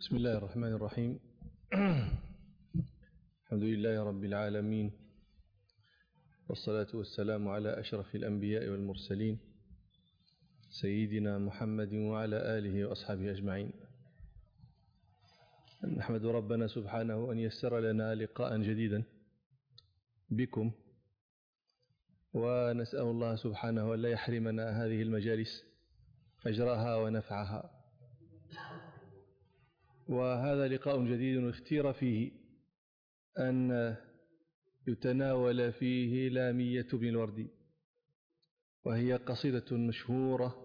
بسم الله الرحمن الرحيم. الحمد لله رب العالمين، والصلاة والسلام على أشرف الأنبياء والمرسلين سيدنا محمد وعلى آله وأصحابه أجمعين. نحمد ربنا سبحانه أن يسر لنا لقاء جديدا بكم، ونسأل الله سبحانه أن لا يحرمنا هذه المجالس أجرها ونفعها. وهذا لقاء جديد اختير فيه أن يتناول فيه لامية بن الوردي، وهي قصيدة مشهورة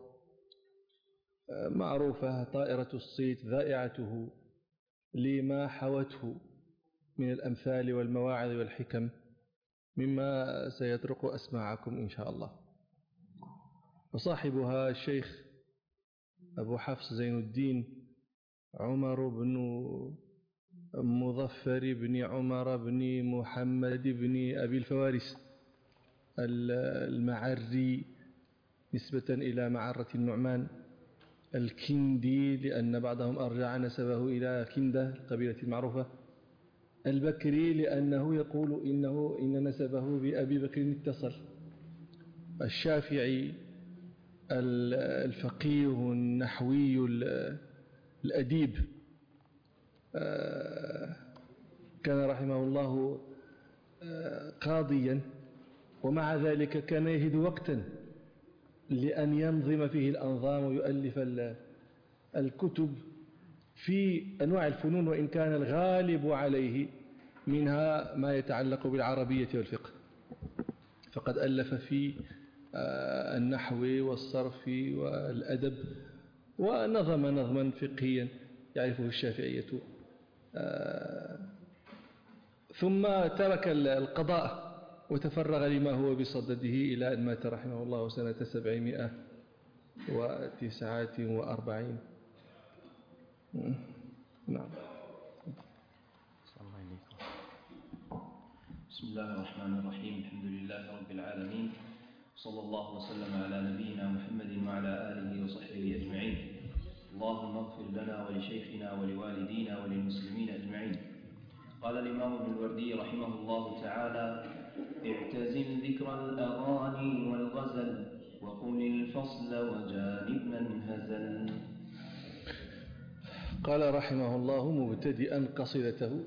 معروفة طائرة الصيت ذائعته لما حوته من الأمثال والمواعظ والحكم مما سيطرق أسماعكم إن شاء الله. وصاحبها الشيخ أبو حفص زين الدين عمر بن مظفر بن عمر بن محمد بن أبي الفوارس المعري نسبة إلى معرة النعمان، الكندي لأن بعضهم أرجع نسبه إلى كندة القبيلة المعروفة، البكري لأنه يقول إن نسبه بأبي بكر اتصل، الشافعي الفقيه النحوي الأديب، كان رحمه الله قاضيا، ومع ذلك كان يجد وقتا لأن ينظم فيه الأنظام ويؤلف الكتب في أنواع الفنون، وإن كان الغالب عليه منها ما يتعلق بالعربية والفقه، فقد ألف في النحو والصرف والأدب، ونظم نظما فقهيا يعرفه الشافعية. ثم ترك القضاء وتفرغ لما هو بصدده إلى أن مات رحمه الله سنة 749. نعم. بسم الله الرحمن الرحيم. الحمد لله رب العالمين، صلى الله وسلم على نبينا محمد وعلى آله وصحبه أجمعين. اللهم اغفر لنا ولشيخنا ولوالدينا وللمسلمين أجمعين. قال الإمام ابن الوردي رحمه الله تعالى: اعتزل ذكر الأغاني والغزل وقل الفصل وجانب من هزل. قال رحمه الله مبتدئا قصيدته: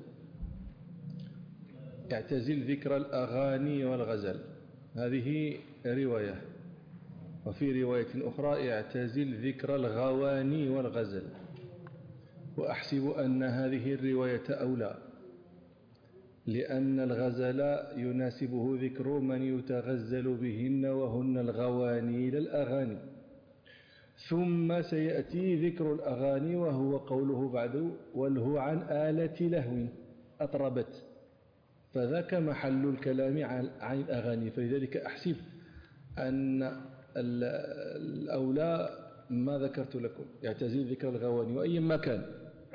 اعتزل ذكر الأغاني والغزل. هذه رواية، وفي رواية أخرى اعتزل ذكر الغواني والغزل، وأحسب أن هذه الرواية أولى، لأن الغزل يناسبه ذكر من يتغزل بهن وهن الغواني للأغاني، ثم سيأتي ذكر الأغاني وهو قوله بعد: والهو عن آلة لهو أطربت، فذاك محل الكلام عن الأغاني. فلذلك أحسب أن الأولى ما ذكرت لكم، يعتزل ذكر الغواني وأي ما كان.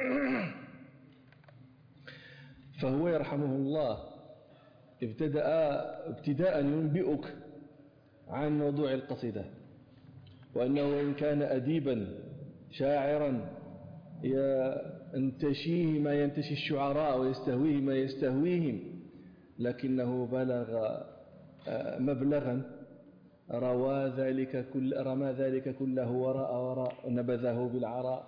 فهو يرحمه الله ابتداء ينبئك عن موضوع القصيدة، وأنه إن كان أديبا شاعرا ينتشيه ما ينتشي الشعراء ويستهويه ما يستهويهم، لكنه بلغ مبلغا رمى ذلك كله وراء ونبذه بالعراء،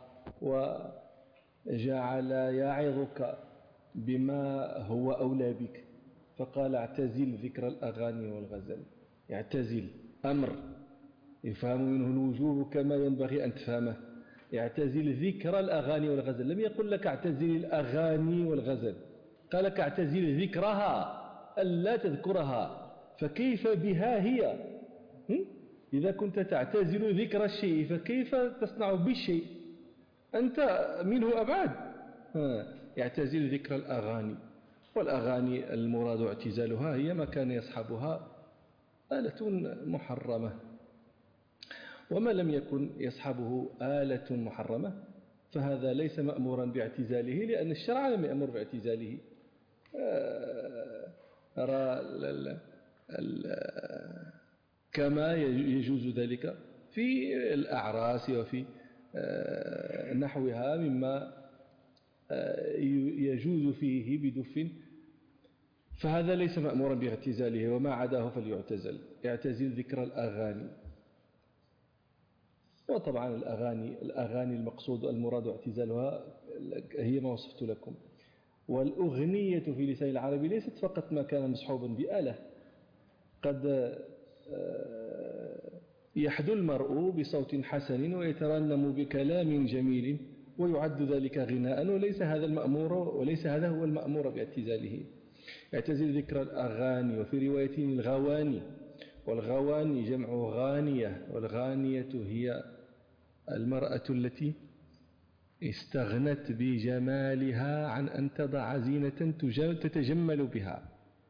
وجعل يعظك بما هو أولى بك، فقال: اعتزل ذكر الأغاني والغزل. اعتزل أمر يفهم منه الوجوب كما ينبغي أن تفهمه. اعتزل ذكر الأغاني والغزل، لم يقل لك اعتزل الأغاني والغزل، قال لك اعتزل ذكرها ألا تذكرها، فكيف بها هي؟ إذا كنت تعتزل ذكر الشيء فكيف تصنع بالشيء؟ أنت منه أبعد. يعتزل ذكر الأغاني، والأغاني المراد اعتزالها هي ما كان يصحبها آلة محرمة، وما لم يكن يصحبه آلة محرمة فهذا ليس مأمورا باعتزاله، لأن الشرع لم يأمر باعتزاله. كما يجوز ذلك في الأعراس وفي نحوها مما يجوز فيه بدف، فهذا ليس مأمورا باعتزاله، وما عداه فليعتزل. اعتزل ذكر الأغاني. وطبعا الأغاني المقصود المراد اعتزالها هي ما وصفت لكم. والأغنية في لسان العربي ليست فقط ما كان مصحوبا بآلة، قد يحدو المرء بصوت حسن ويترنم بكلام جميل ويعد ذلك غناء، وليس هذا هو المأمور باعتزاله. اعتزل ذكر الأغاني، وفي رواية الغواني، والغواني جمع غانية، والغانية هي المرأة التي استغنت بجمالها عن أن تضع زينة تتجمل بها.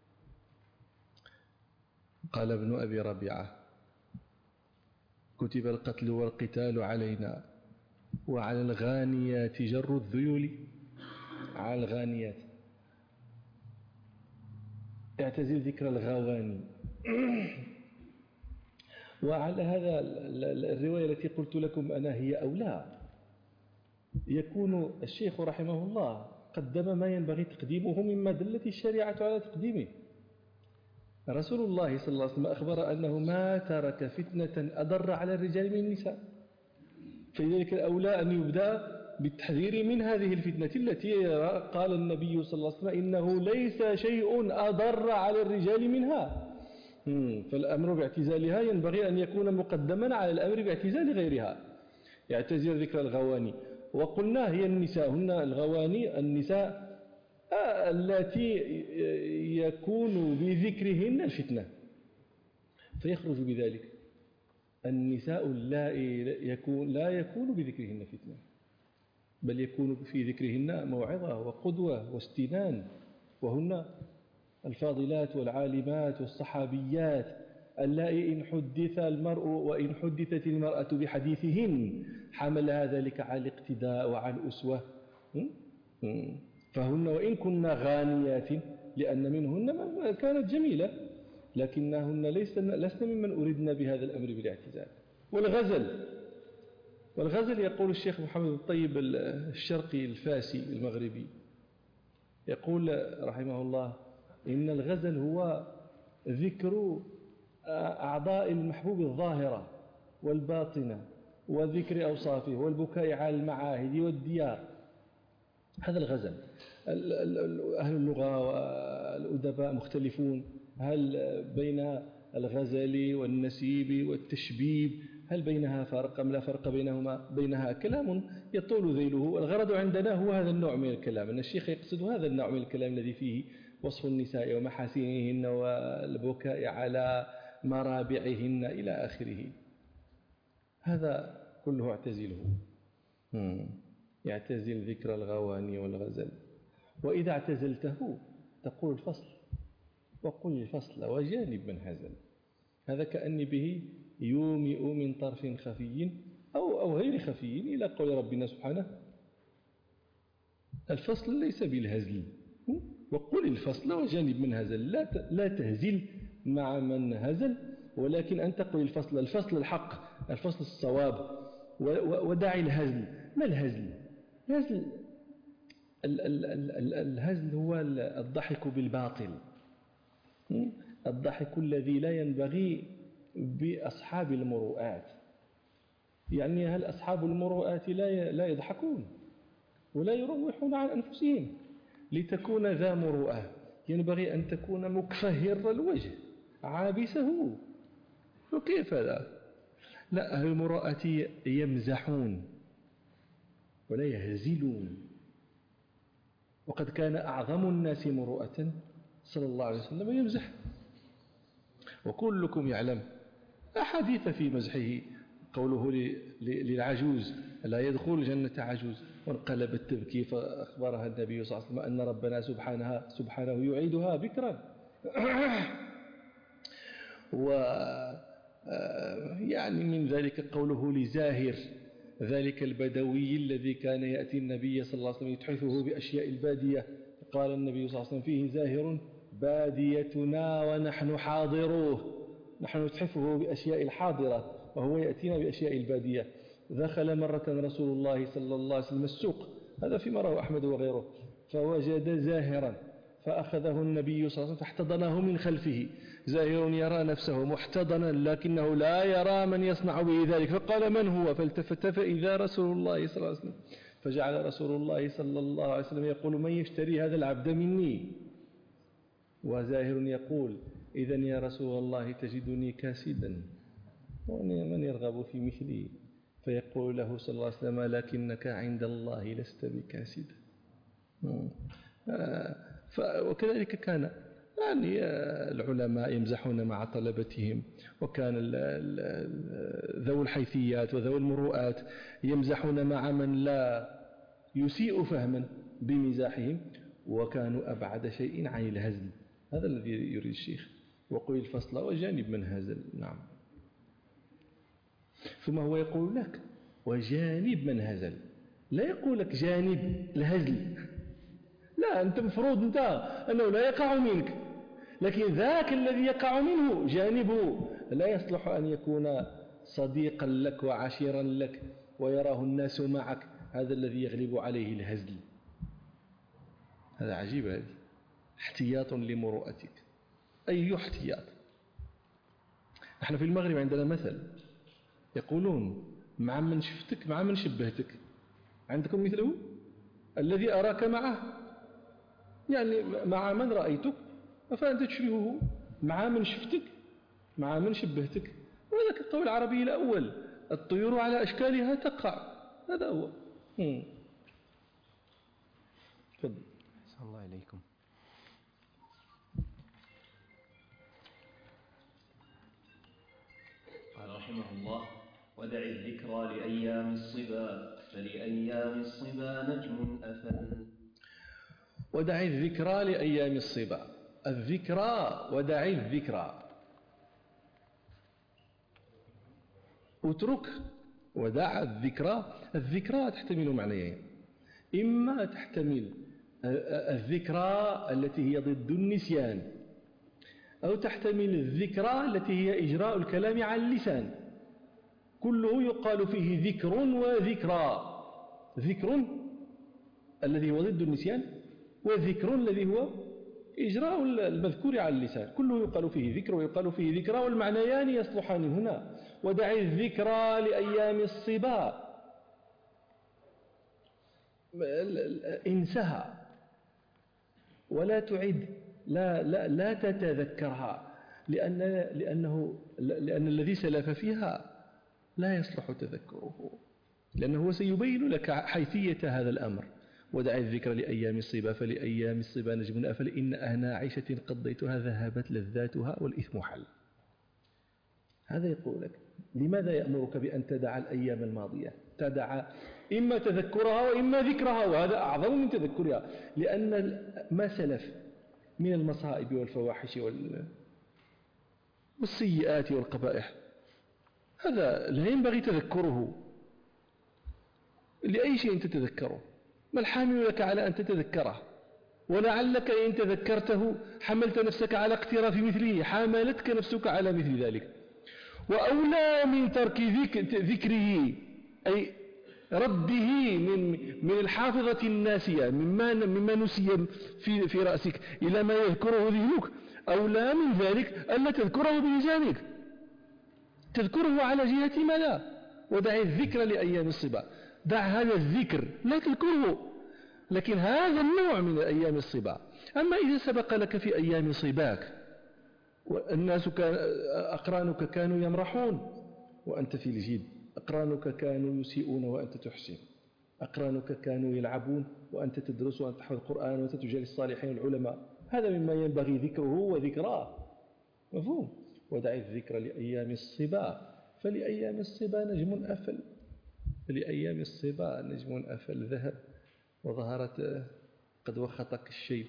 قال ابن أبي ربيعة: كتب القتل والقتال علينا، وعلى الغانيات جر الذيول. على الغانيات. اعتزل ذكر الغواني. وعلى هذا الرواية التي قلت لكم أنا هي أولى، يكون الشيخ رحمه الله قدم ما ينبغي تقديمه مما دلت الشريعة على تقديمه. رسول الله صلى الله عليه وسلم أخبر أنه ما ترك فتنة أضر على الرجال من النساء، فلذلك الأولى أن يبدأ بالتحذير من هذه الفتنة التي قال النبي صلى الله عليه وسلم إنه ليس شيء أضر على الرجال منها. فالأمر باعتزالها ينبغي أن يكون مقدما على الأمر باعتزال غيرها. يعتزل ذكر الغواني. وقلنا هي النساء، هن الغواني النساء التي يكون بذكرهن الفتنة، فيخرج بذلك النساء لا يكون بذكرهن فتنة، بل يكون في ذكرهن موعظة وقدوة واستنان، وهن الفاضلات والعالمات والصحابيات اللائي إن حدث المرء وإن حدثت المرأة بحديثهن حملها ذلك على الاقتداء وعلى الأسوة. فهن وإن كنا غانيات لأن منهن من كانت جميلة، لكنهن لسن ممن أردنا بهذا الأمر بالاعتزال. والغزل يقول الشيخ محمد الطيب الشرقي الفاسي المغربي، يقول رحمه الله: إن الغزل هو ذكر أعضاء المحبوب الظاهرة والباطنة، وذكر أوصافه، والبكاء على المعاهد والديار. هذا الغزل. أهل اللغة والأدباء مختلفون، هل بين الغزل والنسيب والتشبيب هل بينها فرق أم لا فرق بينهما؟ بينها كلام يطول ذيله. الغرض عندنا هو هذا النوع من الكلام، أن الشيخ يقصد هذا النوع من الكلام الذي فيه وصف النساء ومحاسنهن والبكاء على مرابعهن إلى آخره. هذا كله اعتزله. يعتزل ذكر الغواني والغزل. وإذا اعتزلته تقول الفصل، وقل الفصل وجانب من هزل. هذا كأني به يومئ من طرف خفي أو غير خفي إلى قول ربنا سبحانه: الفصل ليس بالهزل، وقل الفصل وجانب من هزل. لا تهزل مع من هزل، ولكن أن تقول الفصل الحق، الفصل الصواب، ودع الهزل. ما الهزل؟ الهزل هو الضحك بالباطل، الضحك الذي لا ينبغي بأصحاب المروءات. يعني هل أصحاب المروءات لا يضحكون ولا يروحون عن أنفسهم؟ لتكون ذا مروءة ينبغي أن تكون مكفهر الوجه عابسه. وكيف لا أهل المروءة يمزحون ولا يهزلون. وقد كان أعظم الناس مروءة صلى الله عليه وسلم يمزح، وكلكم يعلم أحاديث في مزحه. قوله للعجوز: لا يدخل الجنة عجوز، وانقلبت تبكي فأخبرها النبي صلى الله عليه وسلم أن ربنا سبحانه يعيدها بكرا. ويعني من ذلك قوله لزاهر، ذلك البدوي الذي كان يأتي النبي صلى الله عليه وسلم يتحفه بأشياء البادية، قال النبي صلى الله عليه وسلم: فيه زاهر باديتنا ونحن حاضروه. نحن نتحفه بأشياء الحاضرة وهو يأتينا بأشياء البادية. دخل مرة رسول الله صلى الله عليه وسلم السوق هذا فيما رواه أحمد وغيره. فوجد زاهرا فأخذه النبي صلى الله عليه وسلم فاحتضنه من خلفه. زاهر يرى نفسه محتضنا لكنه لا يرى من يصنع به ذلك، فقال من هو؟ فالتفت فإذا رسول الله صلى الله عليه وسلم، فجعل رسول الله صلى الله عليه وسلم يقول من يشتري هذا العبد مني؟ وزاهر يقول إذن يا رسول الله تجدني كاسدا ومن يرغب في مثلي؟ فيقول له صلى الله عليه وسلم لكنك عند الله لست بكاسد. وكذلك كان يعني العلماء يمزحون مع طلبتهم، وكان ذو الحيثيات وذو المروءات يمزحون مع من لا يسيء فهما بمزاحهم، وكانوا أبعد شيء عن الهزل. هذا الذي يريد الشيخ، وقل الفصل وجانب من هزل. نعم. ثم هو يقول لك وجانب من هزل، لا يقول لك جانب الهزل، لا، أنت مفروض أنه لا يقع منك، لكن ذاك الذي يقع منه جانبه لا يصلح أن يكون صديقا لك وعشيرا لك ويراه الناس معك، هذا الذي يغلب عليه الهزل. هذا عجيب، هذه احتياط لمروءتك. أي احتياط؟ نحن في المغرب عندنا مثل يقولون مع من شفتك مع من شبهتك. عندكم مثله؟ الذي أراك معه، يعني مع من رأيتك فأنت تشبهه، مع من شفتك مع من شبهتك. وذلك القول العربي الأول الطيور على أشكالها تقع، هذا هو. تفضل. أحسن الله إليكم. قال رحمه الله ودع الذكرى لأيام الصبا فلأيام الصبا نجم أفل. ودع الذكرى لأيام الصبا، الذكرى ودع الذكرى، اترك ودع الذكرى. الذكرى تحتمل معنيين، إما تحتمل الذكرى التي هي ضد النسيان، أو تحتمل الذكرى التي هي إجراء الكلام على اللسان. كله يقال فيه ذكر وذكرى، ذكر الذي هو ضد النسيان، وذكر الذي هو إجراء المذكور على اللسان. كله يقال فيه ذكر ويقال فيه ذكرى، والمعنيان يصلحان هنا. ودع الذكرى لأيام الصبا، انسها ولا تعد، لا تتذكرها، لأن الذي سلف فيها لا يصلح تذكره، لأنه سيبين لك حيثية هذا الأمر. ودع الذكر لأيام الصبا فلأيام الصبا نجم أفل إن أهنى عيشة قضيتها ذهبت لذاتها والإثم حل. هذا يقول لك لماذا يأمرك بأن تدع الأيام الماضية؟ تدع إما تذكرها وإما ذكرها، وهذا أعظم من تذكرها، لأن ما سلف من المصائب والفواحش والسيئات والقبائح هذا لا ينبغي تذكره. لأي شيء تتذكره؟ ما الحامل لك على أن تتذكره؟ ولعلك إن تذكرته حملت نفسك على اقتراف مثله، حاملتك نفسك على مثل ذلك. وأولى من ترك ذكره أي رده من الحافظة الناسية، مما نسي في رأسك إلى ما يذكره ذهنك، أولى من ذلك ألا تذكره بلسانك، تذكره على جهة ماذا؟ ودع الذكر لأيام الصبا، دع هذا الذكر لا تذكره، لكن هذا النوع من أيام الصبا. أما إذا سبق لك في أيام صباك والناس أقرانك كانوا يمرحون وأنت في الجد، أقرانك كانوا يسيئون وأنت تحسن، أقرانك كانوا يلعبون وأنت تدرس وأنت تحفظ القرآن وأنت تجالس الصالحين العلماء، هذا مما ينبغي ذكره وذكراه. مفهوم؟ ودع الذكر لأيام الصبا فلأيام الصبا نجم أفل، فلأيام الصبا نجم أفل ذهب وظهرت قد وخطك الشيب،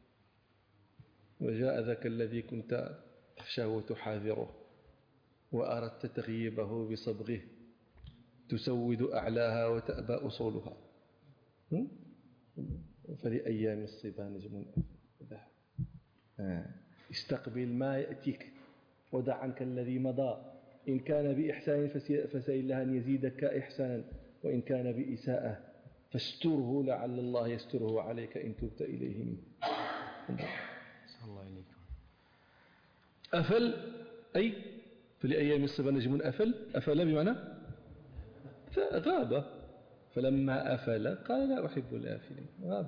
وجاء ذاك الذي كنت تخشاه وتحاذره وأردت تغييبه بصبغه، تسود أعلاها وتأبى أصولها. فلأيام الصبا نجم ذهب. استقبل ما يأتيك ودع عنك الذي مضى، إن كان بإحسان فسأل الله أن يزيدك إحسانا، وإن كان بإساءة فاستره لعل الله يستره عليك إن تبت إليه منه. الله عليكم. أفل أي فلأيام الصبا نجم أفل بمعنى غاب، فلما أفل قال لا أحب الآفلين، غاب.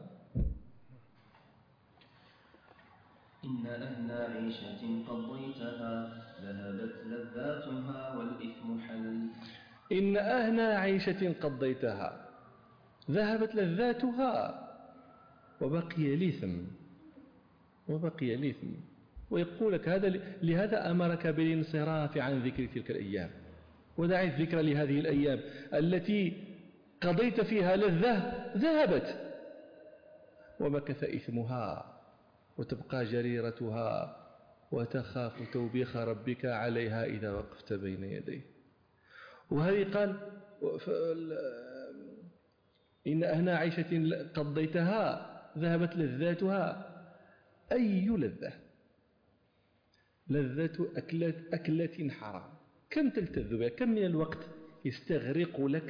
إن أهنى عيشة قضيتها ذهبت لذاتها والإثم حل. إن أهنى عيشة قضيتها ذهبت لذاتها وبقي الإثم. ويقول لك لهذا أمرك بالانصراف عن ذكر تلك الأيام، ودع الذكر لهذه الأيام التي قضيت فيها لذة ذهبت ومكث إثمها وتبقى جريرتها وتخاف توبيخ ربك عليها إذا وقفت بين يديه. وهذه قال إن أهنى عيشة قضيتها ذهبت لذاتها. أي لذة أكلة حرام، كم تلتذ بها؟ كم من الوقت يستغرق لك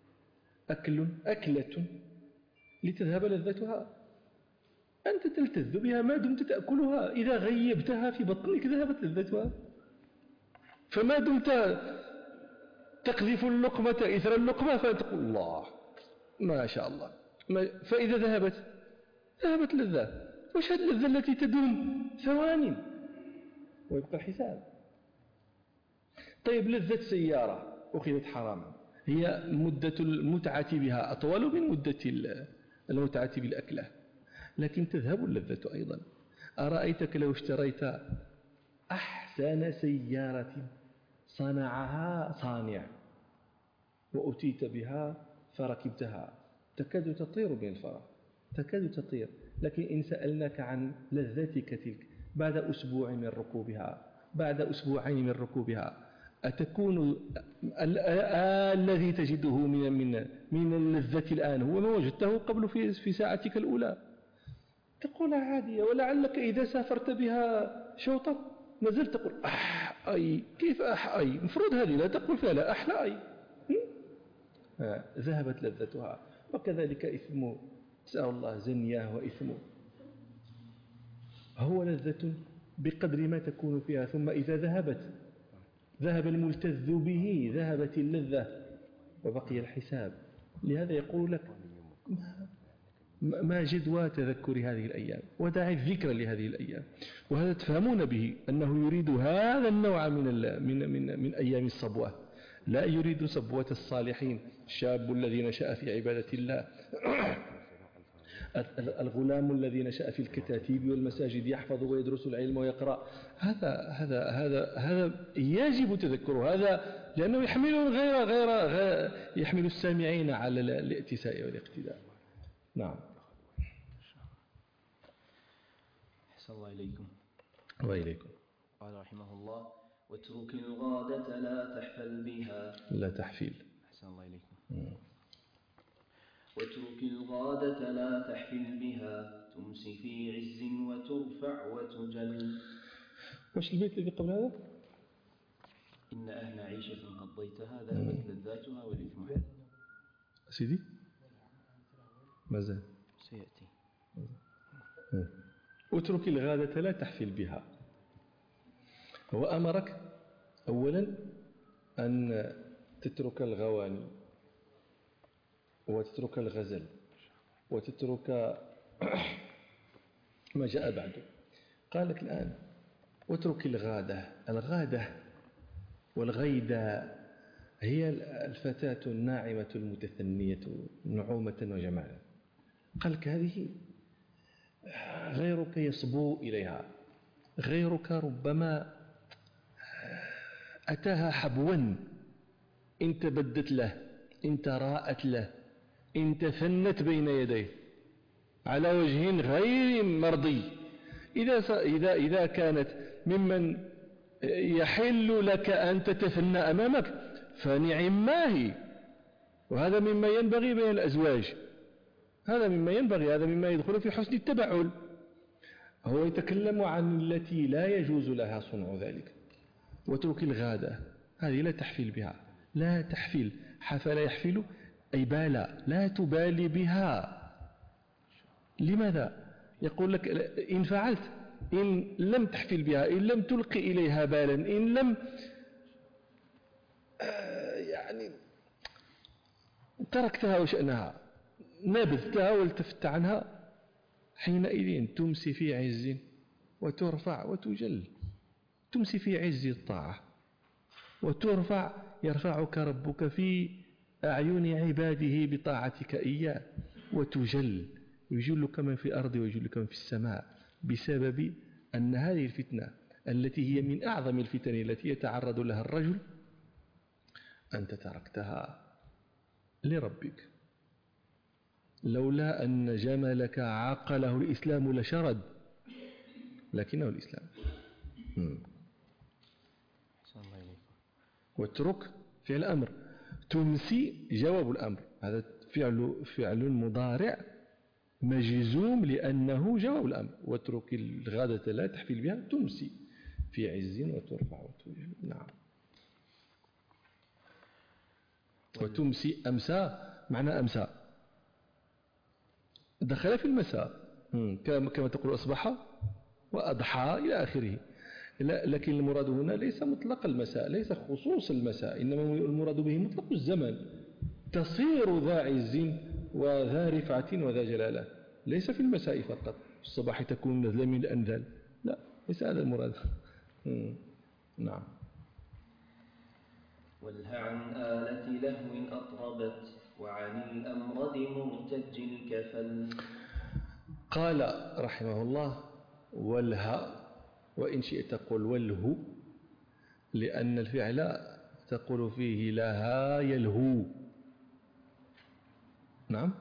أكلة لتذهب لذتها؟ أنت تلتذ بها ما دمت تأكلها، إذا غيبتها في بطنك ذهبت لذتها. فما دمت تقذف اللقمة إثر اللقمة فتقول الله ما شاء الله، فإذا ذهبت لذة. وش هذه اللذة التي تدوم ثواني ويبقى الحساب؟ طيب لذة سيارة أخذت حراما، هي مدة المتعة بها أطول من مدة المتعة بالأكلة، لكن تذهب اللذة أيضا. أرأيتك لو اشتريت أحسن سيارة صنعها صانع وأتيت بها فركبتها تكاد تطير بالفرح، تكاد تطير، لكن إن سألناك عن لذتك تلك بعد أسبوع من ركوبها، بعد أسبوعين من ركوبها، أتكون الذي تجده من اللذة الآن هو ما وجدته قبل في ساعتك الأولى؟ تقول عادية. ولعلك إذا سافرت بها شوطا نزلت تقول أي كيف أي، مفروض هذه لا تقول فيها لا أحلى أي. ذهبت لذتها. وكذلك إثم، سأل الله زنياه وإثمه، هو لذة بقدر ما تكون فيها، ثم إذا ذهب الملتذ به ذهبت اللذة وبقي الحساب. لهذا يقول لك ما جدوى تذكر هذه الأيام، ودع الذكر لهذه الأيام. وهذا تفهمون به أنه يريد هذا النوع من أيام الصبوة، لا يريد صبوة الصالحين، الشاب الذي نشأ في عبادة الله، الغلام الذي نشأ في الكتاتيب والمساجد يحفظ ويدرس العلم ويقرأ. هذا يجب تذكره، هذا لأنه يحمل السامعين على الائتساء والاقتداء. نعم. أحسن الله إليكم. وإليكم. قال رحمه الله: واترك الغادة لا تحفل بها. لا تحفيل. أحسن الله إليكم. واترك الغادة لا تحفل بها، تمسي في عز وترفع وتجل. وش البيت الذي قبل هذا؟ إن أهل عيشة قضيتها ذهبت لذاتها والإثم حل. سيدي ماذا سيأتي. اترك الغادة لا تحفل بها. هو أمرك أولا أن تترك الغواني وتترك الغزل وتترك ما جاء بعده. قال لك الآن واترك الغادة والغيدة هي الفتاة الناعمة المتثنية نعومة وجمالا. قال لك هذه غيرك يصبو إليها، غيرك ربما أتاها حبوا، إن تبدت له، إن تراءت له، إن تفنت بين يديه على وجه غير مرضي. إذا كانت ممن يحل لك أن تتفنى أمامك فنعم ما هي. وهذا مما ينبغي بين الأزواج، هذا مما يدخل في حسن التبعل. هو يتكلم عن التي لا يجوز لها صنع ذلك. واترك الغادة، هذه لا تحفل بها، لا تحفل. حفل يحفل أي بالى، لا تبالي بها. لماذا؟ يقول لك إن فعلت، إن لم تحفل بها، إن لم تلقي إليها بالا، إن لم يعني تركتها وشأنها، نبذتها والتفت عنها، حينئذ تمسي في عز وترفع وتجل. تمسي في عز الطاعة وترفع، يرفعك ربك في أعين عباده بطاعتك إياه، وتجل، يجلك من في الأرض ويجلك من في السماء، بسبب أن هذه الفتنة التي هي من أعظم الفتن التي يتعرض لها الرجل أنت تركتها لربك. لولا أن جملك عقله الإسلام لشرد، لكنه الإسلام. واترك فعل أمر، تمسي جواب الأمر، هذا فعل مضارع مجزوم لأنه جواب الأمر. واترك الغادة لا تحفل بها، تمسي في عز وترفع وتجل. نعم. وتمسي أمسى، معنى أمسى دخل في المساء، كما تقول أصبح وأضحى إلى آخره. لكن المراد هنا ليس مطلق المساء، ليس خصوص المساء، إنما المراد به مطلق الزمن. تصير ذا عز وذا رفعة وذا جلالة، ليس في المساء فقط. في الصباح تكون نزلة من الأنذال، لا، ليس هذا المراد. نعم. والها عن آلة لهو أطربت، وعن الأمرد مرتج الكفل. قال رحمه الله: والها، وإن شئت تقول والهو، لأن الفعل تقول فيه لها يلهو. نعم.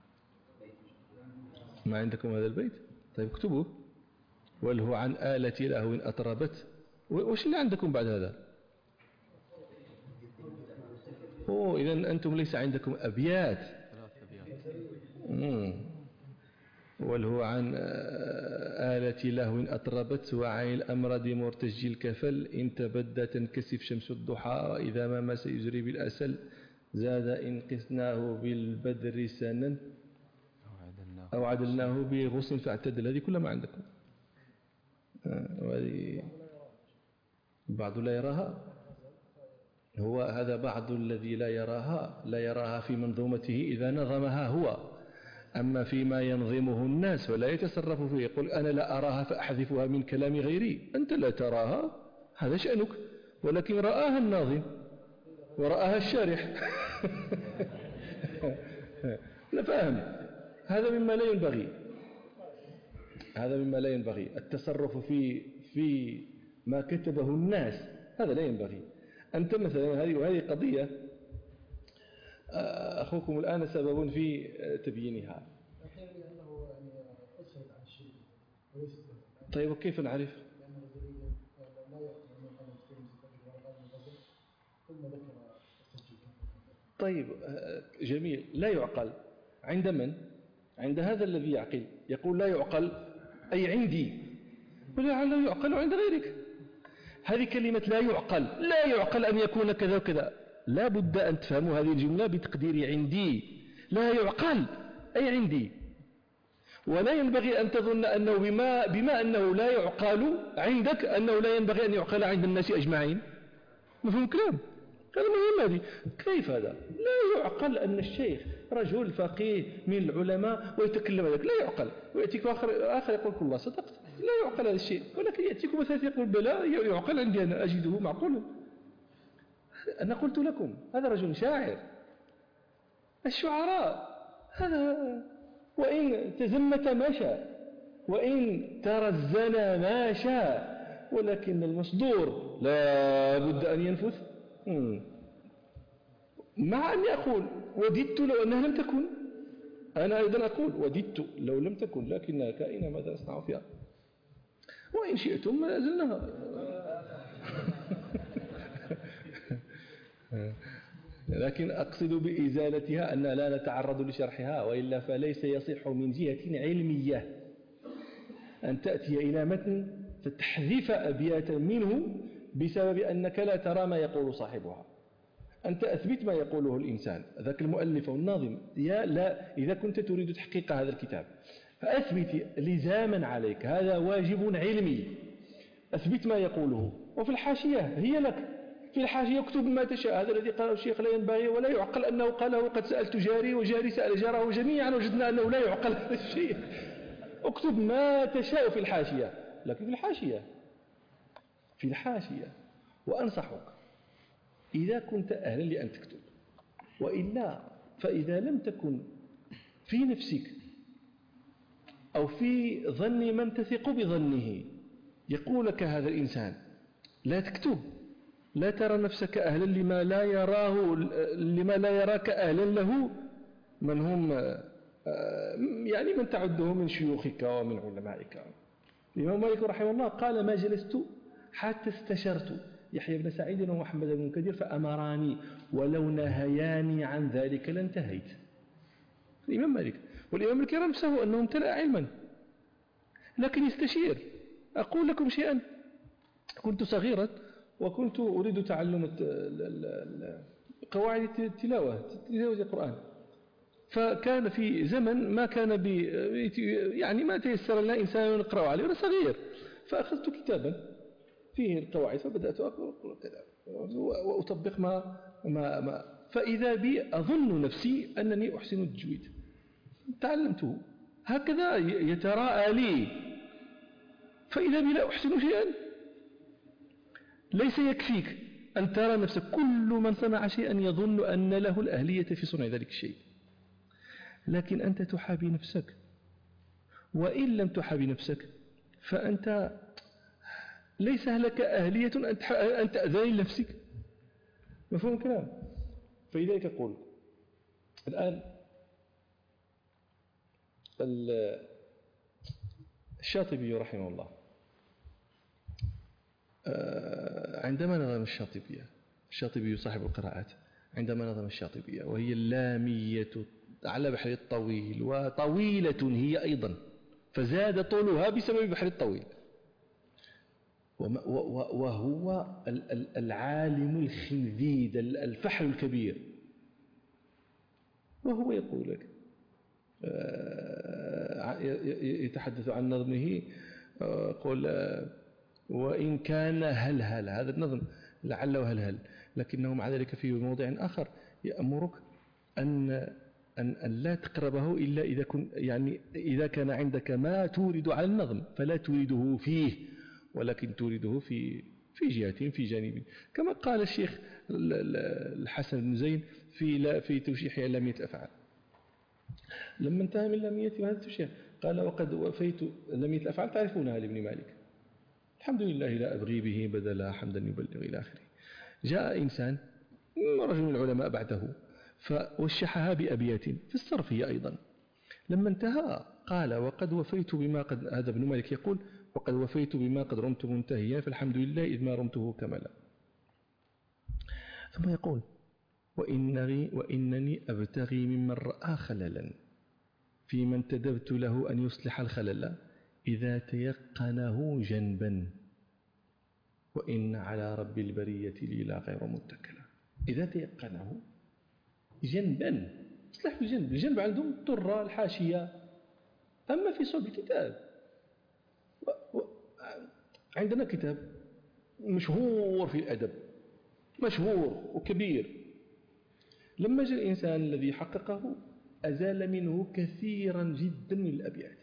ما عندكم هذا البيت؟ طيب اكتبوه. والهو عن آلة لهو أطربت. وش اللي عندكم بعد هذا؟ إذن أنتم ليس عندكم أبيات. والهو عن آلة لهو أطربت، وعن الأمرد مرتج الكفل. إن تبدى تنكسف شمس الضحى، وإذا ما مس يجري بالأسل. زاد إن قسناه بالبدر سنا، أو عدلناه بغصن فاعتدل. هذه كلها ما عندكم. وهذه بعض لا يراها. هو هذا بعض الذي لا يراها في منظومته إذا نظمها هو. أما فيما ينظمه الناس ولا يتصرف فيه، يقول أنا لا أراها فأحذفها من كلام غيري. أنت لا تراها، هذا شأنك، ولكن رآها الناظم ورآها الشارح. لا فاهم. هذا مما لا ينبغي، هذا مما لا ينبغي التصرف في ما كتبه الناس، هذا لا ينبغي. أنت مثلا هذه قضية أخوكم الآن سبب في تبيينها. طيب وكيف نعرف؟ طيب جميل. لا يعقل عند من؟ عند هذا الذي يعقل. يقول لا يعقل أي عندي، ولعله يعقل عند غيرك. هذه كلمة لا يعقل، لا يعقل أن يكون كذا وكذا. لا بد أن تفهموا هذه الجملة بتقدير عندي. لا يعقل أي عندي. ولا ينبغي أن تظن أنه بما أنه لا يعقل عندك أنه لا ينبغي أن يعقل عند الناس أجمعين. مفهوم كلام؟ هذا مهم. هذه كيف هذا؟ لا يعقل أن الشيخ رجل فقيه من العلماء ويتكلم هذاك، لا يعقل. ويأتيك آخر يقول الله صدقت. لا يعقل هذا الشيء. ولكن يأتيكم مثلا يقول بلا يعقل عندي أنا، أجده معقولا. أنا قلت لكم هذا رجل شاعر. الشعراء هذا وإن تزمت ما شاء، وإن ترزن ما شاء، ولكن المصدور لا بد أن ينفذ. مع أني أقول وددت لو أنها لم تكن. أنا أيضا أقول وددت لو لم تكن، لكنها كائنة، ماذا أصنع فيها؟ وإن شئتم ما أزلناها. لكن أقصد بإزالتها أن لا نتعرض لشرحها، وإلا فليس يصح من جهة علمية أن تأتي إلى متن فتحذف أبياتا منه بسبب أنك لا ترى ما يقول صاحبها. أنت أثبت ما يقوله الإنسان ذاك المؤلف والناظم لا إذا كنت تريد تحقيق هذا الكتاب فأثبت لزاما عليك، هذا واجب علمي، أثبت ما يقوله. وفي الحاشية هي لك، في الحاشية اكتب ما تشاء. هذا الذي قاله الشيخ لا ينبغي ولا يعقل أنه قاله قد سألت جاري وجاري سأل جاره جميعا وجدنا أنه لا يعقل هذا الشيء. اكتب ما تشاء في الحاشية، لكن في الحاشية وأنصحك إذا كنت أهلا لأن تكتب، وإلا فإذا لم تكن في نفسك أو في ظن من تثق بظنه يقول لك هذا الإنسان لا تكتب، لا ترى نفسك أهلا لما لا يراك أهلا له من هم يعني من تعده من شيوخك ومن علمائك. الإمام مالك رحمه الله قال ما جلست حتى استشرت يحيى بن سعيد ومحمد بن كثير فأمراني ولو نهياني عن ذلك لانتهيت. الإمام مالك، والإمام مالك يرى نفسه أنه امتلأ علما لكن يستشير. أقول لكم شيئا، كنت صغيرا وكنت أريد تعلم قواعد تلاوة القرآن، فكان في زمن ما كان يعني ما تيسر لنا إنسان يقرأ عليه وأنا صغير، فأخذت كتابا فيه القواعد فبدأت أقرأ وأطبق ما فإذا بي أظن نفسي أنني أحسن التجويد، تعلمته هكذا يتراءى لي، فإذا بي لا أحسن شيئا. ليس يكفيك أن ترى نفسك، كل من صنع شيئا يظن أن له الأهلية في صنع ذلك الشيء، لكن أنت تحابي نفسك، وإن لم تحابي نفسك فأنت ليس لك أهلية أن تأذي لنفسك. مفهوم الكلام؟ فلذلك أقول الآن الشاطبي رحمه الله عندما نظم الشاطبي صاحب القراءات، عندما نظم الشاطبية وهي اللامية على بحر الطويل، وطويلة هي أيضا فزاد طولها بسبب بحر الطويل، وهو العالم الخنذيد الفحل الكبير، وهو يقول لك يتحدث عن نظمه قل وإن كان هلهل، هذا النظم لعله هلهل، لكنه مع ذلك في موضع آخر يأمرك أن لا تقربه إلا إذا كان عندك ما تورد على النظم، فلا تورده فيه ولكن تورده في جهة في جانب، كما قال الشيخ الحسن بن زين في توشيح لامية الأفعال. لما انتهى من لامية هذا التوشيح قال وقد وفيت لامية الأفعال، تعرفونها لابن مالك، الحمد لله لا أبغي به بدلا حمدا يبلغ إلى آخره. جاء إنسان رجل من العلماء بعده فوشحها بأبيات في الصرفية أيضا. لما انتهى قال وقد وفيت بما قد، هذا ابن مالك يقول وقد وفيت بما قد رمت منتهيا فالحمد لله إذ ما رمته كملا. ثم يقول وإنني أبتغي ممن رأى خللا في من انتدبت له أن يصلح الخلل إذا تيقنه جنبا، وإن على رب البرية لي لا غير متكلا. إذا تيقنه جنبا، اصلح الجنب، الجنب عندهم الطرة الحاشية، أما في صلب الكتاب عندنا كتاب مشهور في الأدب، مشهور وكبير، لما جاء الإنسان الذي حققه أزال منه كثيرا جدا من الأبيات.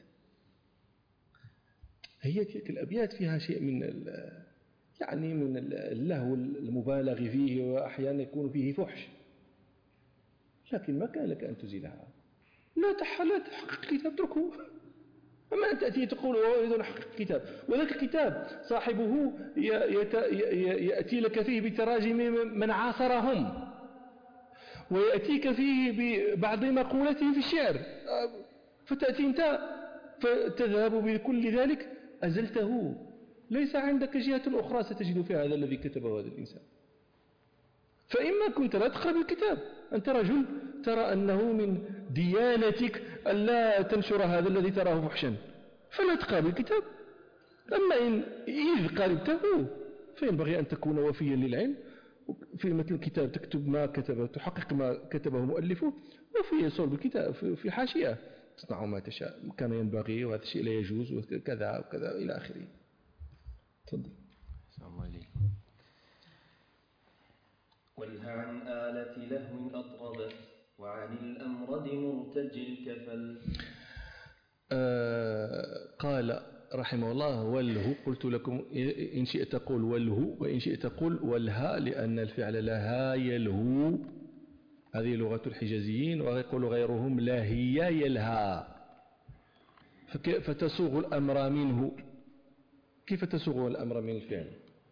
هي تلك الأبيات فيها شيء من من اللهو المبالغ فيه، وأحيانا يكون فيه فحش، لكن ما كان لك أن تزيلها. لا تحقق الكتاب، اتركه. أما أن تأتي تقول أريد أن أحقق الكتاب، وذلك الكتاب صاحبه يأتي لك فيه بتراجم من عاصرهم، ويأتيك فيه ببعض مقولته في الشعر، فتأتي أنت فتذهب بكل ذلك أزلته. ليس عندك جهة أخرى ستجد فيها هذا الذي كتبه هذا الإنسان. فإما كنت لا تقرأ الكتاب، أنت رجل ترى أنه من ديانتك ألا تنشر هذا الذي تراه فحشا، فلا تقرأ الكتاب. أما إذ قربته فينبغي أن تكون وفيا للعلم في مثل الكتاب تكتب ما كتبه، تحقق ما كتبه مؤلفه، وفي صلب الكتاب في الحاشية تصنع ما تشاء، كان ينبغي وهذا الشيء لا يجوز وكذا وكذا إلى آخره. تفضل. السلام عليكم. والها عن آلة لهو أطربت وعن الأمرد مرتج الكفل. قال رحمه الله والهو، قلت لكم إن شئت تقول والهو وإن شئت تقول والها، لأن الفعل لها يلهو، هذه لغة الحجازيين، ويقول غيرهم لا هي يلها، فتسوغ الأمر منه. كيف تسوغ الأمر من الفعل؟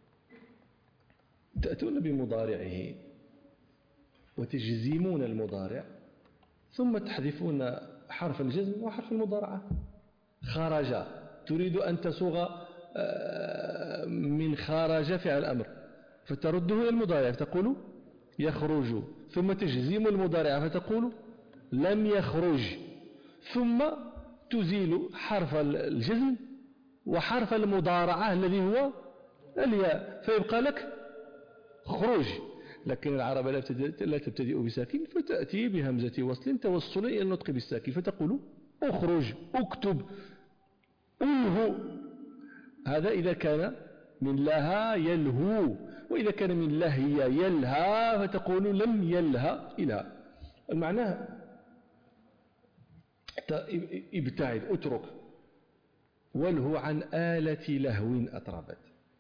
تأتون بمضارعه وتجزمون المضارع ثم تحذفون حرف الجزم وحرف المضارعة. خرج، تريد أن تسوغ من خرج فعل الأمر فترده إلى المضارع فتقول يخرج، ثم تجزم المضارع فتقول لم يخرج، ثم تزيل حرف الجزم وحرف المضارعة الذي هو الياء فيبقى لك خروج. لكن العرب لا تبتدئ بساكن، فتأتي بهمزة وصل توصل إلى النطق بالساكن فتقول اخرج، اكتب، ألهو. هذا إذا كان من لها يلهو، وإذا كان من لهي يلهى فتقول لم يلهى إلى المعنى. ابتعد، اترك. والهو عن آلة لهو أطربت،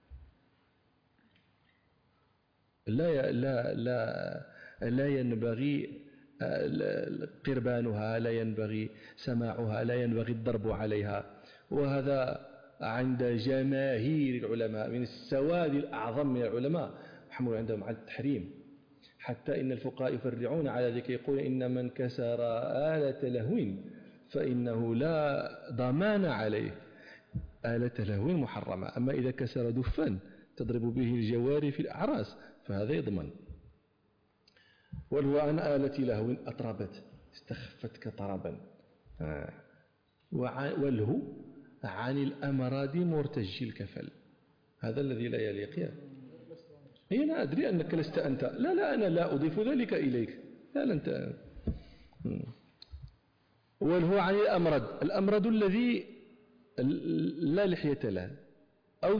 لا ينبغي قربانها، لا ينبغي سماعها، لا ينبغي الضرب عليها. وهذا عند جماهير العلماء من السواد الأعظم من العلماء محمول عندهم على التحريم، حتى إن الفقهاء يفرعون على ذلك، يقول إن من كسر آلة لهو فإنه لا ضمان عليه، آلة لهو محرمة. أما إذا كسر دفا تضرب به الجواري في الأعراس فهذا يضمن. والهو عن آلة لهو أطربت، استخفتك طربا. والهو عن الأمراض مرتج الكفل، هذا الذي لا يليق. أنا أدري أنك لست أنت، لا أنا لا أضيف ذلك إليك، لا أنت. والهو عن الأمرد الذي لا لحية له أو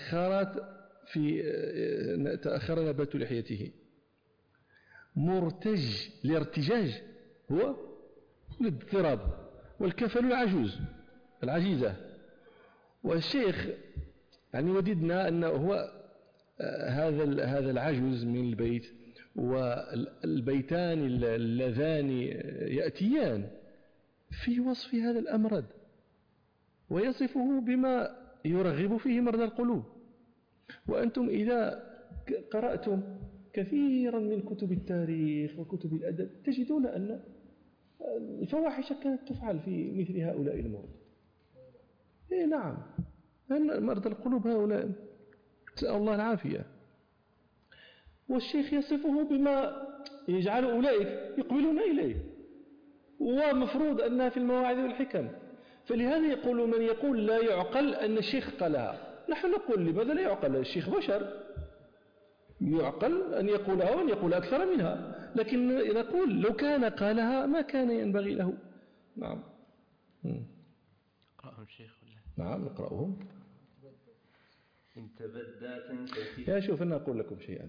تأخر نبات لحيته. مرتج، الارتجاج هو الاضطراب، والكفل العجيزة. والشيخ يعني وددنا أنه هو هذا العجوز من البيت والبيتان اللذان يأتيان في وصف هذا الأمرد، ويصفه بما يرغب فيه مرضى القلوب. وأنتم إذا قرأتم كثيرا من كتب التاريخ وكتب الأدب تجدون أن الفواحش كانت تفعل في مثل هؤلاء المرضى. نعم، مرضى القلوب هؤلاء نسأل الله العافية. والشيخ يصفه بما يجعل أولئك يقبلون إليه، ومفروض أنها في المواعظ والحكم. فلهذا يقول من يقول لا يعقل أن الشيخ قالها، نحن نقول لماذا لا يعقل؟ الشيخ بشر، يعقل أن يقولها وأن يقول أكثر منها، لكن نقول لو كان قالها ما كان ينبغي له. نعم. نقرأهم الشيخ ولا؟ نعم نقرأهم. إن تبدى تنكفي. يا شوف أنا أقول لكم شيئا.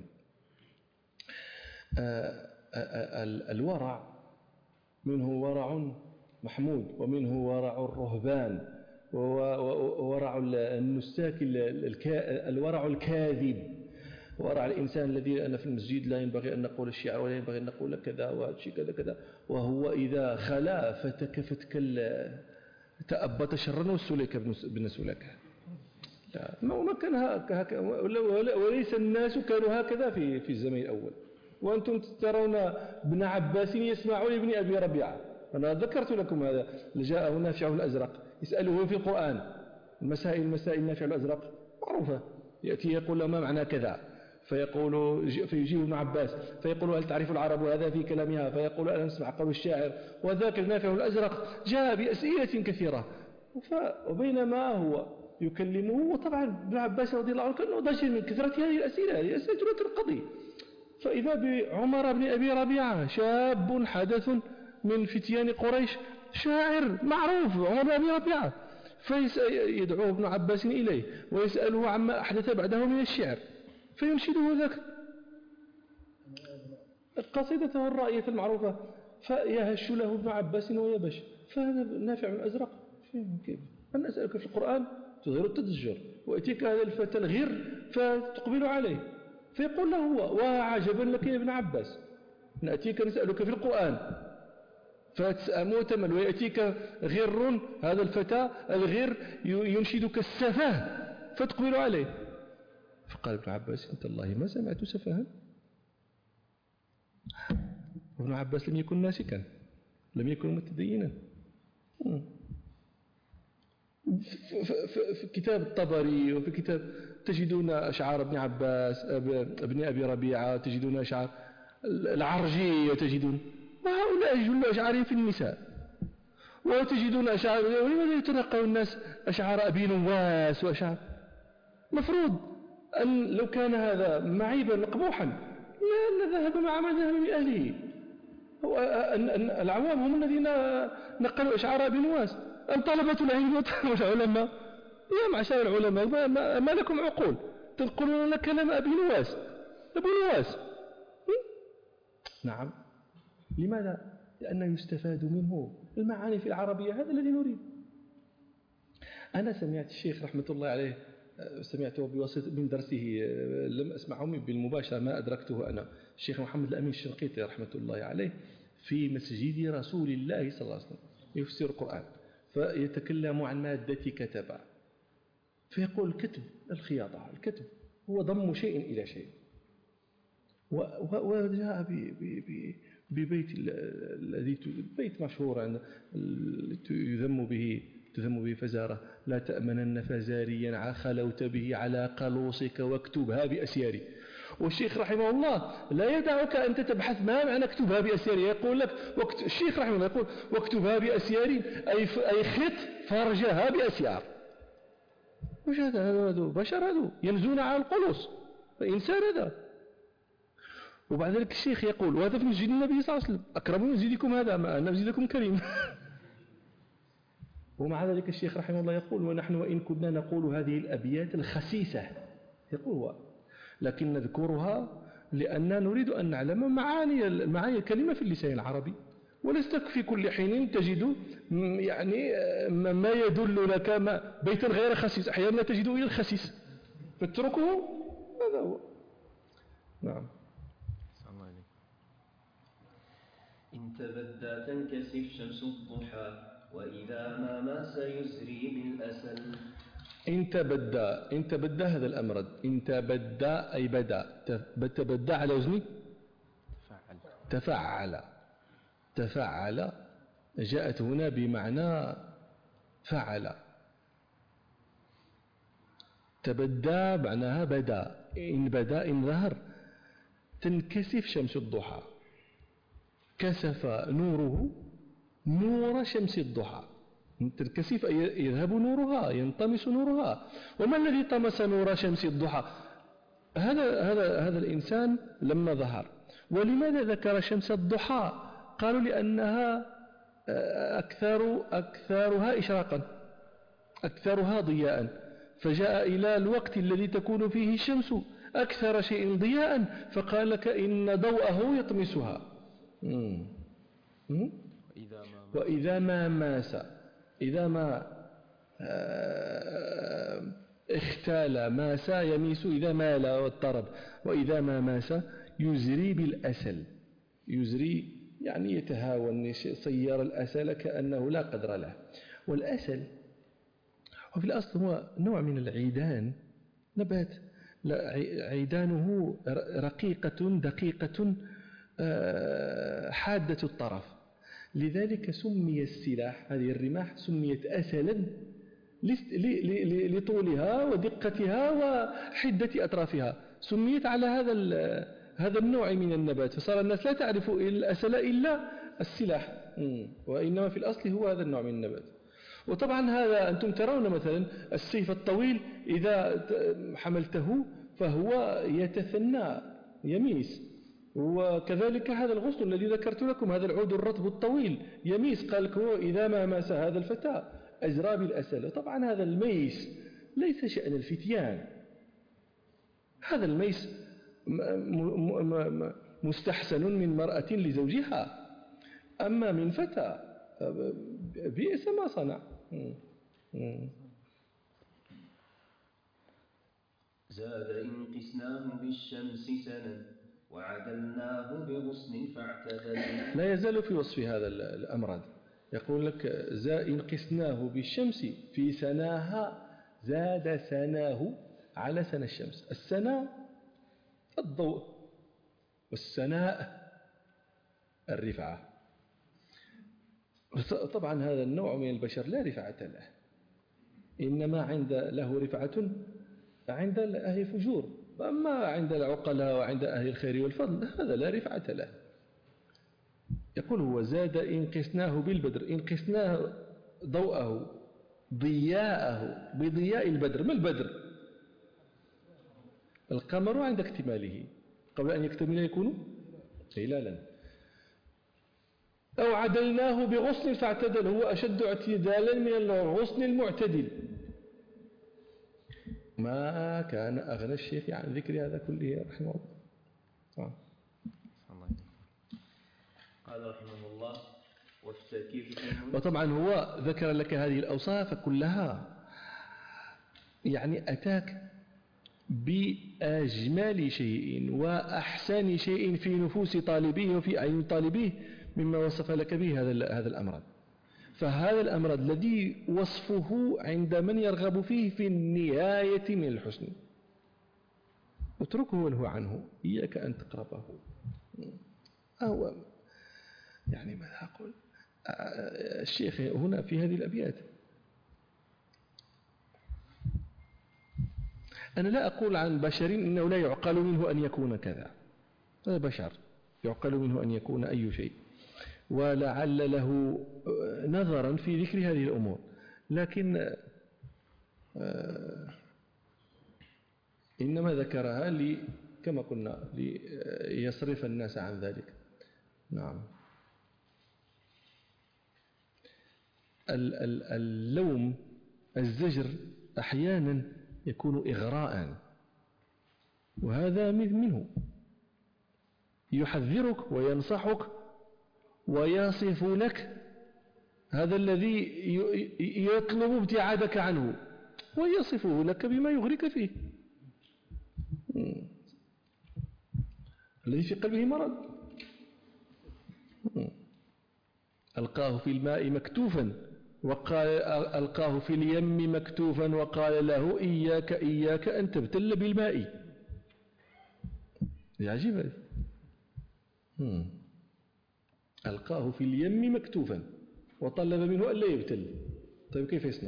الورع منه ورع محمود، ومنه ورع الرهبان، وورع النساك، الورع الكاذب، ورع الإنسان الذي أنا في المسجد لا ينبغي أن نقول الشعر ولا ينبغي أن نقول كذا وشيء كذا كذا، وهو إذا خلا فتكفت تأبط شرا والسليك بن سلكة. ما كان هكذا، وليس الناس كانوا هكذا في الزمن الأول. وأنتم ترون ابن عباس يسمع لابن أبي ربيعة، أنا ذكرت لكم هذا، جاءه نافع الأزرق يسأله في القرآن المسائل نافع الأزرق معروفة، يأتي يقول له ما معنى كذا، فيجيب ابن عباس فيقول هل تعرف العرب هذا في كلامها؟ فيقول أنا نسمع قول الشاعر. وذاك نافع الأزرق جاء بأسئلة كثيرة، وبينما هو يكلمه، وطبعا ابن عباس رضي الله عنه كان ضجر من كثرة هذه الأسئلة، هذه أسئلة تنقضي. فإذا بعمر بن أبي ربيعة شاب حدث من فتيان قريش شاعر معروف عمر بن أبي ربيعة، فيدعوه ابن عباس إليه ويسأله عما أحدث بعده من الشعر فينشده ذاك قصيدته الرائية المعروفة فيهش له ابن عباس ويبش. فهذا نافع بن الأزرق كيف أنا أسألك في القرآن تظهر التدجر وأتيك هذا الفتى الغير فتقبل عليه فيقول له هو وعجبا لك يا ابن عباس نأتيك نسألك في القرآن فتأموتمل ويأتيك غر هذا الفتى الغير ينشدك السفاه فتقبل عليه. فقال ابن عباس انت الله ما سمعت سفاها. ابن عباس لم يكن ناسكا لم يكن متدينا. في كتاب الطبري وفي كتاب تجدون أشعار ابن عباس ابن أبي ربيعة تجدون أشعار العرجي تجدون وهؤلاء جل أشعارهم في النساء وتجدون أشعار ولماذا يتنقل الناس أشعار أبي نواس وأشعار مفروض أن لو كان هذا معيبا مقبوحا لا ذهب مع ما ذهب من أهله. العوام هم الذين نقلوا أشعار أبي نواس أم طلبة العلم والعلماء يا معشر العلماء ما لكم عقول تنقلون لنا كلام أبي نواس أبو نواس. نعم لماذا؟ لأنه يستفاد منه المعاني في العربية هذا الذي نريد. أنا سمعت الشيخ رحمة الله عليه سمعته بواسطة من درسه لم أسمعه بالمباشرة ما أدركته أنا الشيخ محمد الأمين الشنقيطي رحمة الله عليه في مسجد رسول الله صلى الله عليه وسلم يفسر القرآن فيتكلم عن مادة كتب فيقول الكتب الخياطة الكتب هو ضم شيء إلى شيء وجاء ببيت الذي بيت مشهور عند تذم به فزارة لا تأمنن فزاريا خلوت به على قلوصك واكتبها بأسياري. والشيخ رحمه الله لا يدعك أنت تبحث ما معنى اكتبها بأسياري يقول لك الشيخ رحمه الله يقول واكتبها بأسياري أي خط فرجها بأسيار. وش هذا بشر هذا ينزون على القلوص فإنسان هذا. وبعد ذلك الشيخ يقول وهذا في مسجد النبي صلى الله عليه وسلم أكرم من يزيدكم هذا ما أنا أزيدكم كريم. ومع ذلك الشيخ رحمه الله يقول ونحن وإن كنا نقول هذه الأبيات الخسيسة يقول هو لكن نذكرها لأننا نريد أن نعلم معاني الكلمة في اللسان العربي ولست في كل حين تجد يعني ما يدل لك بيتا غير خسيس أحيانا تجد إلى الخسيس فاتركه هذا هو. نعم إن تبدى تنكسف شمس الضحى وإذا ما ماس يزري بالأسل. إن تبدى هذا الأمر إن تبدى أي بدأ تبدى على وزن تفعل جاءت هنا بمعنى فعل. تبدى معناها بدأ إن ظهر تنكسف شمس الضحى كسف نوره نور شمس الضحى تنكسف يذهب نورها ينطمس نورها. وما الذي طمس نور شمس الضحى؟ هذا الإنسان لما ظهر. ولماذا ذكر شمس الضحى؟ قالوا لأنها أكثرها إشراقا أكثرها ضياء فجاء إلى الوقت الذي تكون فيه الشمس أكثر شيء ضياء فقال لك إن ضوءه يطمسها. وإذا ما ماس إذا ما اختال ماس يميس إذا مال واضطرب وإذا ما ماس يزري بالأسل يزري يعني يتهاون صير الأسل كأنه لا قدر له. والأسل وفي الأصل هو نوع من العيدان نبات عيدانه رقيقة دقيقة حادة الطرف لذلك سمي السلاح هذه الرماح سميت أسلا لطولها ودقتها وحدة أطرافها سميت على هذا النوع من النبات فصار الناس لا تعرف الأسل إلا السلاح وإنما في الأصل هو هذا النوع من النبات. وطبعا هذا أنتم ترون مثلا السيف الطويل إذا حملته فهو يتثنى يميس وكذلك هذا الغصن الذي ذكرت لكم، هذا العود الرطب الطويل يميس، قال لك هو إذا ما ماس هذا الفتى أجرى بالأسل. طبعا هذا الميس ليس شأن الفتيان، هذا الميس مستحسن من مرأة لزوجها، أما من فتى بئس ما صنع. زاد إن قسناه بالشمس سنا وعدلناه بغصن فاعتدل. لا يزال في وصف هذا الأمراض، يقول لك إن قسناه بالشمس في سناها زاد سناه على سنى الشمس. السنى الضوء، والسناء الرفعة. طبعا هذا النوع من البشر لا رفعة له، إنما له رفعة عند أهل الفجور، أما عند العقلاء وعند أهل الخير والفضل هذا لا رفعة له. يقول هو زاد إن قسناه بالبدر، إن قسناه ضوءه ضياءه بضياء البدر. ما البدر؟ القمر عند اكتماله، قبل أن يكتمل يكون هلالا. أو عدلناه بغصن فاعتدل، هو أشد اعتدالا من الغصن المعتدل. ما كان أغنى الشيخ عن ذكر هذا كله رحمه الله. قال رحمه الله وطبعا هو ذكر لك هذه الأوصاف كلها، يعني أتاك بأجمل شيء وأحسن شيء في نفوس طالبيه وفي أعين طالبيه مما وصف لك به هذا الأمراض. فهذا الأمراض الذي وصفه عند من يرغب فيه في النهاية من الحسن، اتركه وانهو عنه، إياك أن تقربه. هو يعني ماذا أقول الشيخ هنا في هذه الأبيات؟ أنا لا أقول عن بشر إنه لا يعقل منه أن يكون كذا، هذا بشر يعقل منه أن يكون أي شيء، ولعل له نظرا في ذكر هذه الأمور، لكن إنما ذكرها كما قلنا ليصرف الناس عن ذلك. نعم. اللوم الزجر أحيانا يكون إغراء، وهذا منه، يحذرك وينصحك ويصف لك هذا الذي يطلب ابتعادك عنه، ويصفه لك بما يغرك فيه. الذي في قلبه مرض ألقاه في الماء مكتوفا، وقال ألقاه في اليم مكتوفا، وقال له إياك أن تبتل بالماء. عجيب هذا. ألقاه في اليم مكتوفا وطلب منه أن لا يبتل. طيب كيف يصنع؟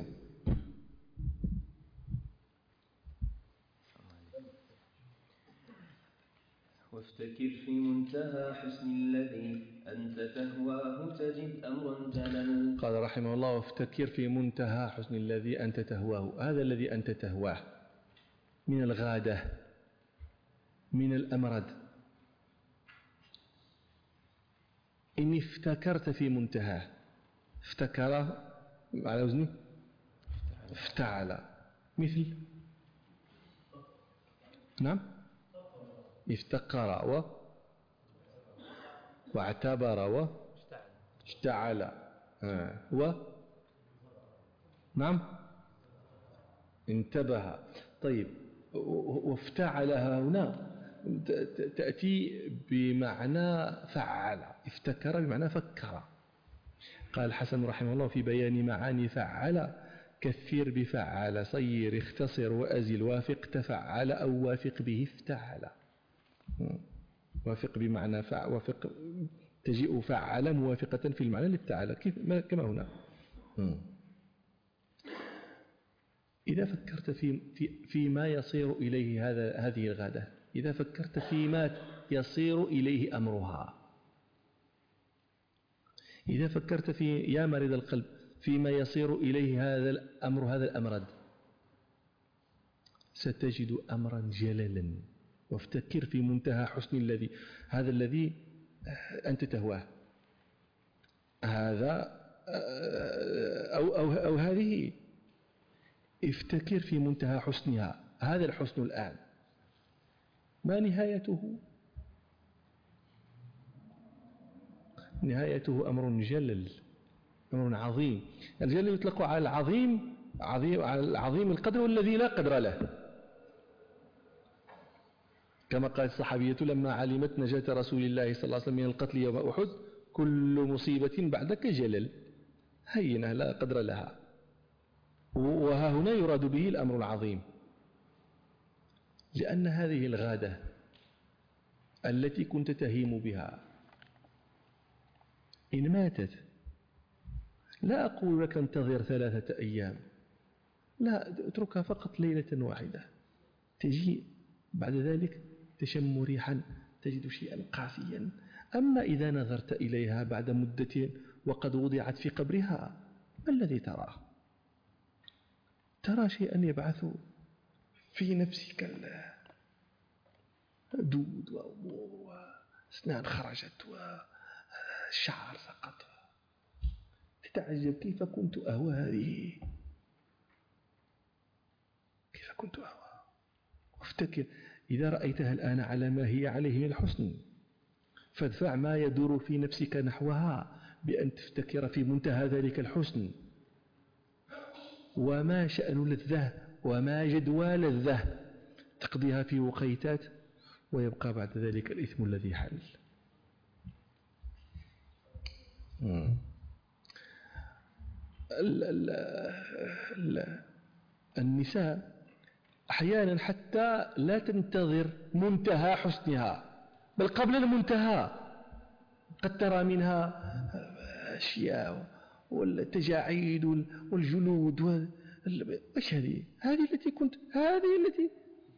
وافتكر في منتهى حسن الذي أنت تهواه تجد أمرا جلل. قال رحمه الله وافتكر في منتهى حسن الذي أنت تهواه. هذا الذي أنت تهواه من الغادة، من الأمرد، إن افتكرت في منتهى، افتكر على وزني افتعل، مثل نعم افتقر واعتبر واشتعل نعم انتبه. طيب وافتعلها هنا تأتي بمعنى فعل، افتكر بمعنى فكر. قال الحسن رحمه الله في بيان معاني فعل: كثير بفعل، صير، اختصر، وأزل، وافق تفعل أو وافق به افتعل. وافق بمعنى وافق تجيء فعل موافقة في المعنى لافتعل كما هنا. إذا فكرت فيما يصير إليه هذه الغادة، إذا فكرت فيما يصير إليه أمرها، إذا فكرت في يا مريض القلب فيما يصير إليه هذا الأمر، هذا الأمرد، ستجد أمرا جللا وافتكر في منتهى حسن هذا الذي أنت تهواه، هذا أو هذه، افتكر في منتهى حسنها. هذا الحسن الآن ما نهايته؟ نهايته أمر جلل، أمر عظيم. الجلل يطلق على العظيم، على العظيم القدر والذي لا قدر له، كما قالت الصحابية لما علمت نجاة رسول الله صلى الله عليه وسلم من القتل يوم أحد: كل مصيبة بعدك جلل، هينة لا قدر لها. وها هنا يراد به الأمر العظيم، لأن هذه الغادة التي كنت تهيم بها إن ماتت، لا أقول لك انتظر 3 أيام، لا، اتركها فقط ليلة واحدة، تجي بعد ذلك تشم ريحا، تجد شيئا قاسيا. أما إذا نظرت إليها بعد مدة وقد وضعت في قبرها، ما الذي تراه؟ ترى شيئا يبعث في نفسك دود وأمور وأسنان خرجت والشعر سقط، تتعجب كيف كنت أهوى هذه، كيف كنت أهوى. وافتكر إذا رأيتها الآن على ما هي عليه من الحسن، فادفع ما يدور في نفسك نحوها بأن تفتكر في منتهى ذلك الحسن، وما شأن لذة وما جدوى لذة تقضيها في وقيتات، ويبقى بعد ذلك الإثم الذي حل. النساء أحيانا حتى لا تنتظر منتهى حسنها، بل قبل المنتهى قد ترى منها أشياء والتجاعيد والجلود وش هذه التي كنت، هذه التي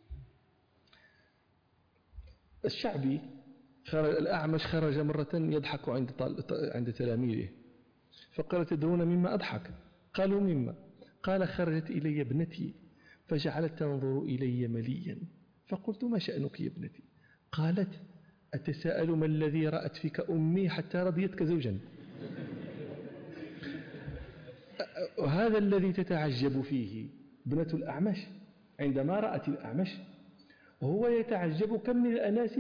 الشعبي الأعمش خرج مرة يضحك عند تلاميذه، فقال: تدرون مما أضحك؟ قالوا: مما؟ قال: خرجت إلي ابنتي فجعلت تنظر إلي مليا، فقلت: ما شأنك يا ابنتي؟ قالت: أتساءل ما الذي رأت فيك أمي حتى رضيتك زوجا. وهذا الذي تتعجب فيه ابنة الأعمش عندما رأت الأعمش، وهو يتعجب كم من الأناس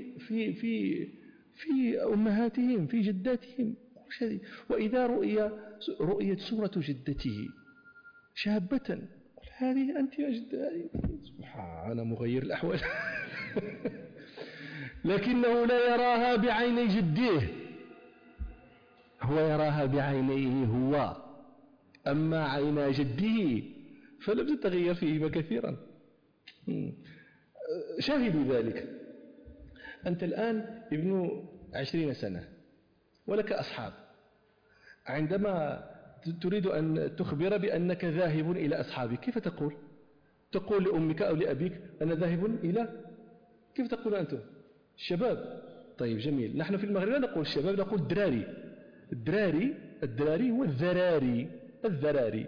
في أمهاتهم، في جداتهم. وإذا رؤيت صورة جدته شابة، قل: هذه أنت يا جدة، سبحان مغير الأحوال. لكنه لا يراها بعيني جديه، هو يراها بعينيه هو، أما عينا جده فلم تتغير فيهما كثيرا. شاهدوا ذلك. أنت الآن ابن 20 سنة ولك أصحاب، عندما تريد أن تخبر بأنك ذاهب إلى أصحابك، كيف تقول؟ تقول لأمك أو لأبيك: أنا ذاهب إلى، كيف تقول أنتم؟ الشباب. طيب جميل. نحن في المغرب لا نقول الشباب، نقول الدراري. الدراري هو الذراري.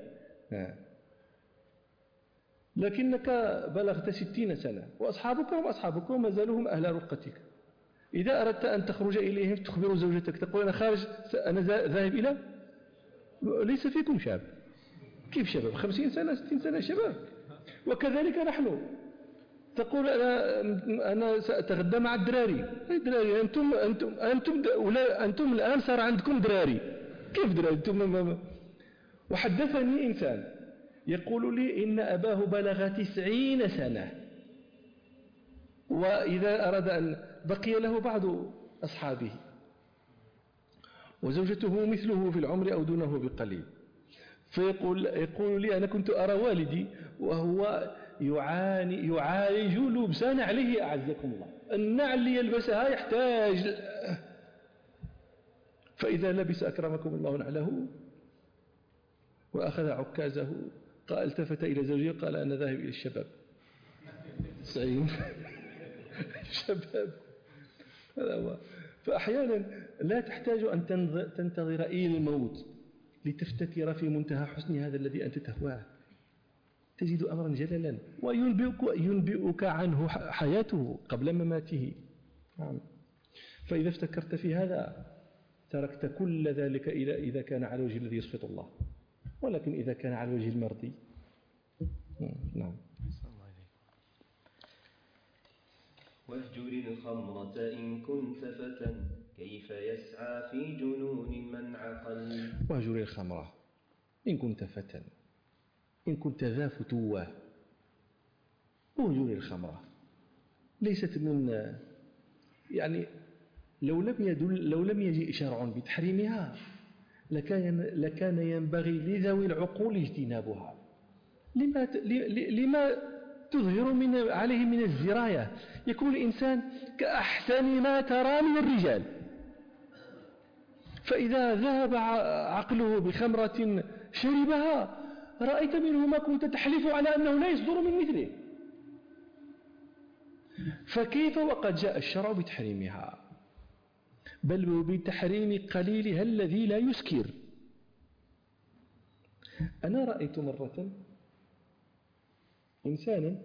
لكنك بلغت 60 سنة وأصحابك هم أصحابك وما زالوا هم أهل رفقتك. إذا أردت أن تخرج إليهم تخبر زوجتك، تقول: أنا خارج، أنا ذاهب إلى، ليس فيكم شاب. كيف شباب؟ 50 سنة 60 سنة شباب. وكذلك نحن، تقول: أنا سأتغدى مع الدراري. الدراري أنتم الآن صار عندكم دراري. كيف دراري أنتم؟ وحدثني إنسان يقول لي إن أباه بلغ 90 سنة، وإذا أراد أن بقي له بعض أصحابه، وزوجته مثله في العمر أو دونه بقليل، يقول لي: أنا كنت أرى والدي وهو يعالج لبسان عليه، أعزكم الله، النعل اللي يلبسها يحتاج، فإذا لبس أكرمكم الله نعله وأخذ عكازه، التفت إلى زوجه قال: أنا ذاهب إلى الشباب. 90 شباب، هذا هو. فأحيانا لا تحتاج أن تنتظر إلى الموت لتفتكر في منتهى حسن هذا الذي أنت تهواه. تجد أمرا جللا وينبئك عنه حياته قبل مماته. نعم. فإذا افتكرت في هذا تركت كل ذلك إذا كان على الوجه الذي يسخط الله، ولكن إذا كان على الوجه المرضي. نعم. واهجر الخمرة إن كنت فتى كيف يسعى في جنون من عقل. واهجر الخمرة إن كنت فتى، إن كنت ذا فتوة. واهجر الخمرة ليست من يعني لو لم يجئ شرع بتحريمها لكان ينبغي لذوي العقول اجتنابها. لما تظهر عليه من الزراية؟ يكون الإنسان كأحسن ما ترى من الرجال، فإذا ذهب عقله بخمرة شربها رأيت منه ما كنت تحلف على أنه لا يصدر من مثله. فكيف وقد جاء الشرع بتحريمها، بل بتحريم قليلها الذي لا يسكر. أنا رأيت مرة إنسانا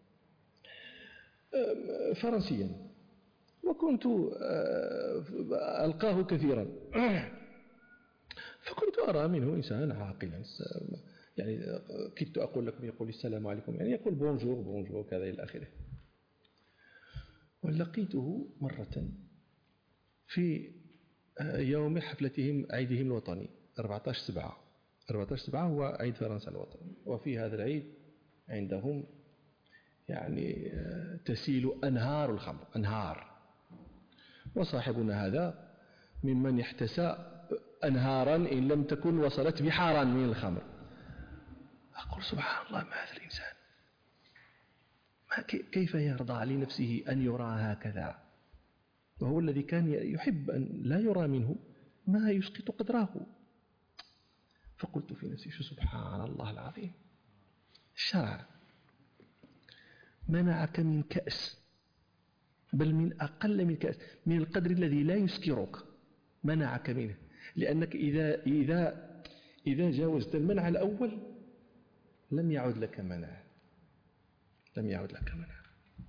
فرنسيا وكنت ألقاه كثيرا، فكنت أرى منه إنسان عاقلا، يعني كنت أقول لكم يقول السلام عليكم، يعني يقول بونجور بونجور كذا إلى آخره. ولقيته مرة في يوم حفلتهم عيدهم الوطني 14/7. 14/7 هو عيد فرنسا الوطني، وفي هذا العيد عندهم يعني تسيل أنهار الخمر، أنهار. وصاحبنا هذا ممن احتسى أنهارا إن لم تكن وصلت بحارا من الخمر. أقول سبحان الله، ما هذا الإنسان، كيف يرضى لنفسه أن يرى هكذا، وهو الذي كان يحب أن لا يرى منه ما يسقط قدره. فقلت في نفسي شو سبحان الله العظيم، الشرع منعك من كأس، بل من أقل من كأس، من القدر الذي لا يسكرك منعك منه، لأنك إذا جاوزت المنع الأول لم يعد لك منع، لم يعد لك منع.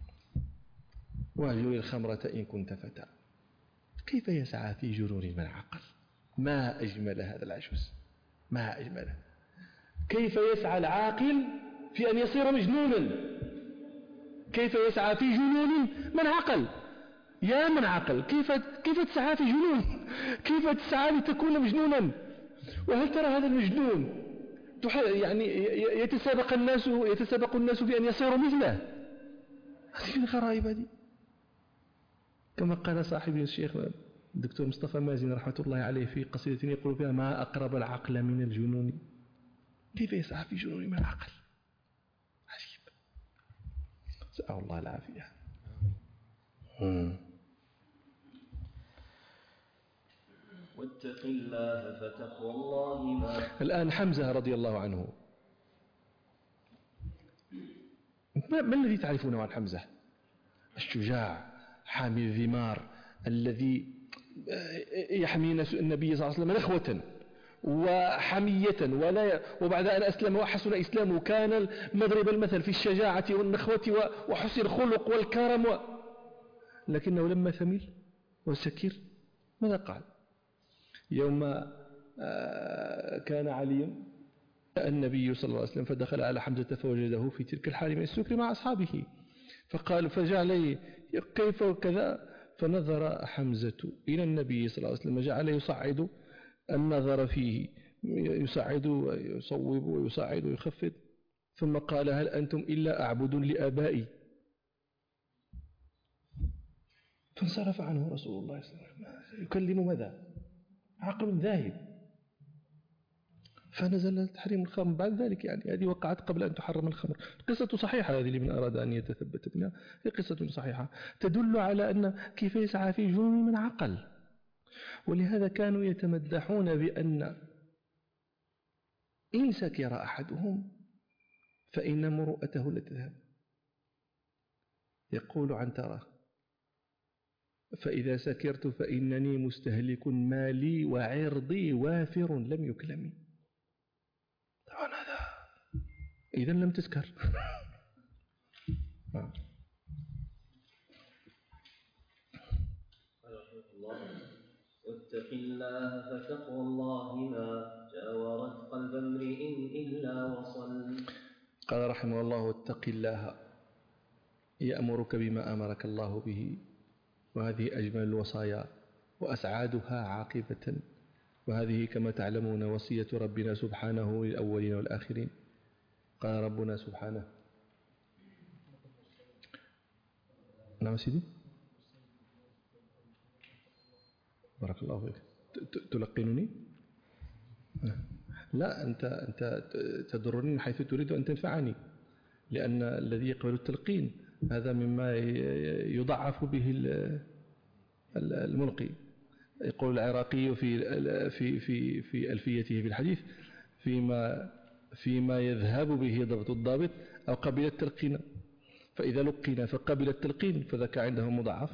واهجر الخمرة إن كنت فتى كيف يسعى في جنون من عقل. ما أجمل هذا العجوز، ما أجمله. كيف يسعى العاقل في أن يصير مجنونا، كيف يسعى في جنون من عقل. يا من عقل، كيف تسعى في جنون، كيف تسعى لتكون مجنونا. وهل ترى هذا المجنون يعني يتسابق الناس بأن يصيروا مثله؟ هذه من الغرائب هذه. كما قال صاحب الشيخ الدكتور مصطفى مازن رحمة الله عليه في قصيدة يقول فيها: ما أقرب العقل من الجنون. كيف يسعى في جنون من العقل؟ عجيب. سأل الله العافية. واتق الله فتقوى الله ما. الآن حمزة رضي الله عنه، ما الذي تعرفونه عن حمزة؟ الشجاع حامي الذمار الذي يحمي النبي صلى الله عليه وسلم نخوة وحمية، وبعد أن أسلم وحسن إسلامه كان مضرب المثل في الشجاعة والنخوة وحسن الخلق والكرم لكنه لما ثمل وسكر ماذا قال؟ يوم كان علي النبي صلى الله عليه وسلم فدخل على حمزة فوجده في تلك الحال من السكر مع أصحابه، فقال فجعل كيف وكذا، فنظر حمزة إلى النبي صلى الله عليه وسلم جعل يصعد النظر فيه، يصعد ويصوب ويصعد ويخفض، ثم قال: هل أنتم إلا أعبد لآبائي؟ فانصرف عنه رسول الله صلى الله عليه وسلم يكلم ماذا؟ عقل ذاهب. فنزل تحريم الخمر بعد ذلك، يعني هذه وقعت قبل أن تحرم الخمر. قصة صحيحة هذه، لمن أراد أن يتثبت منها، هي قصة صحيحة تدل على أن كيف يسعى في جنون من عقل. ولهذا كانوا يتمدحون بأن إن سكر أحدهم فإن مروءته لتذهب. يقول عنترة: فإذا سكرت فإنني مستهلك مالي وعرضي وافر لم يكلمي. طبعا هذا إذا لم تسكر. واتق الله فتقوى الله ما جاورت قلب امرئ إلا وصل. قال رحمه الله: واتق الله يأمرك بما أمرك الله به، وهذه أجمل الوصايا وأسعادها عاقبة، وهذه كما تعلمون وصية ربنا سبحانه للأولين والآخرين. قال ربنا سبحانه: نعم سيدي، بارك الله فيك. تلقنني؟ لا، أنت تضرني من حيث تريد أن تنفعني، لأن الذي يقبل التلقين هذا مما يضعف به الملقي. يقول العراقي في ألفيته في الحديث: فيما يذهب به ضبط الضابط أو قبل التلقين، فإذا لقنا فقبل التلقين فذاك عنده مضاعف.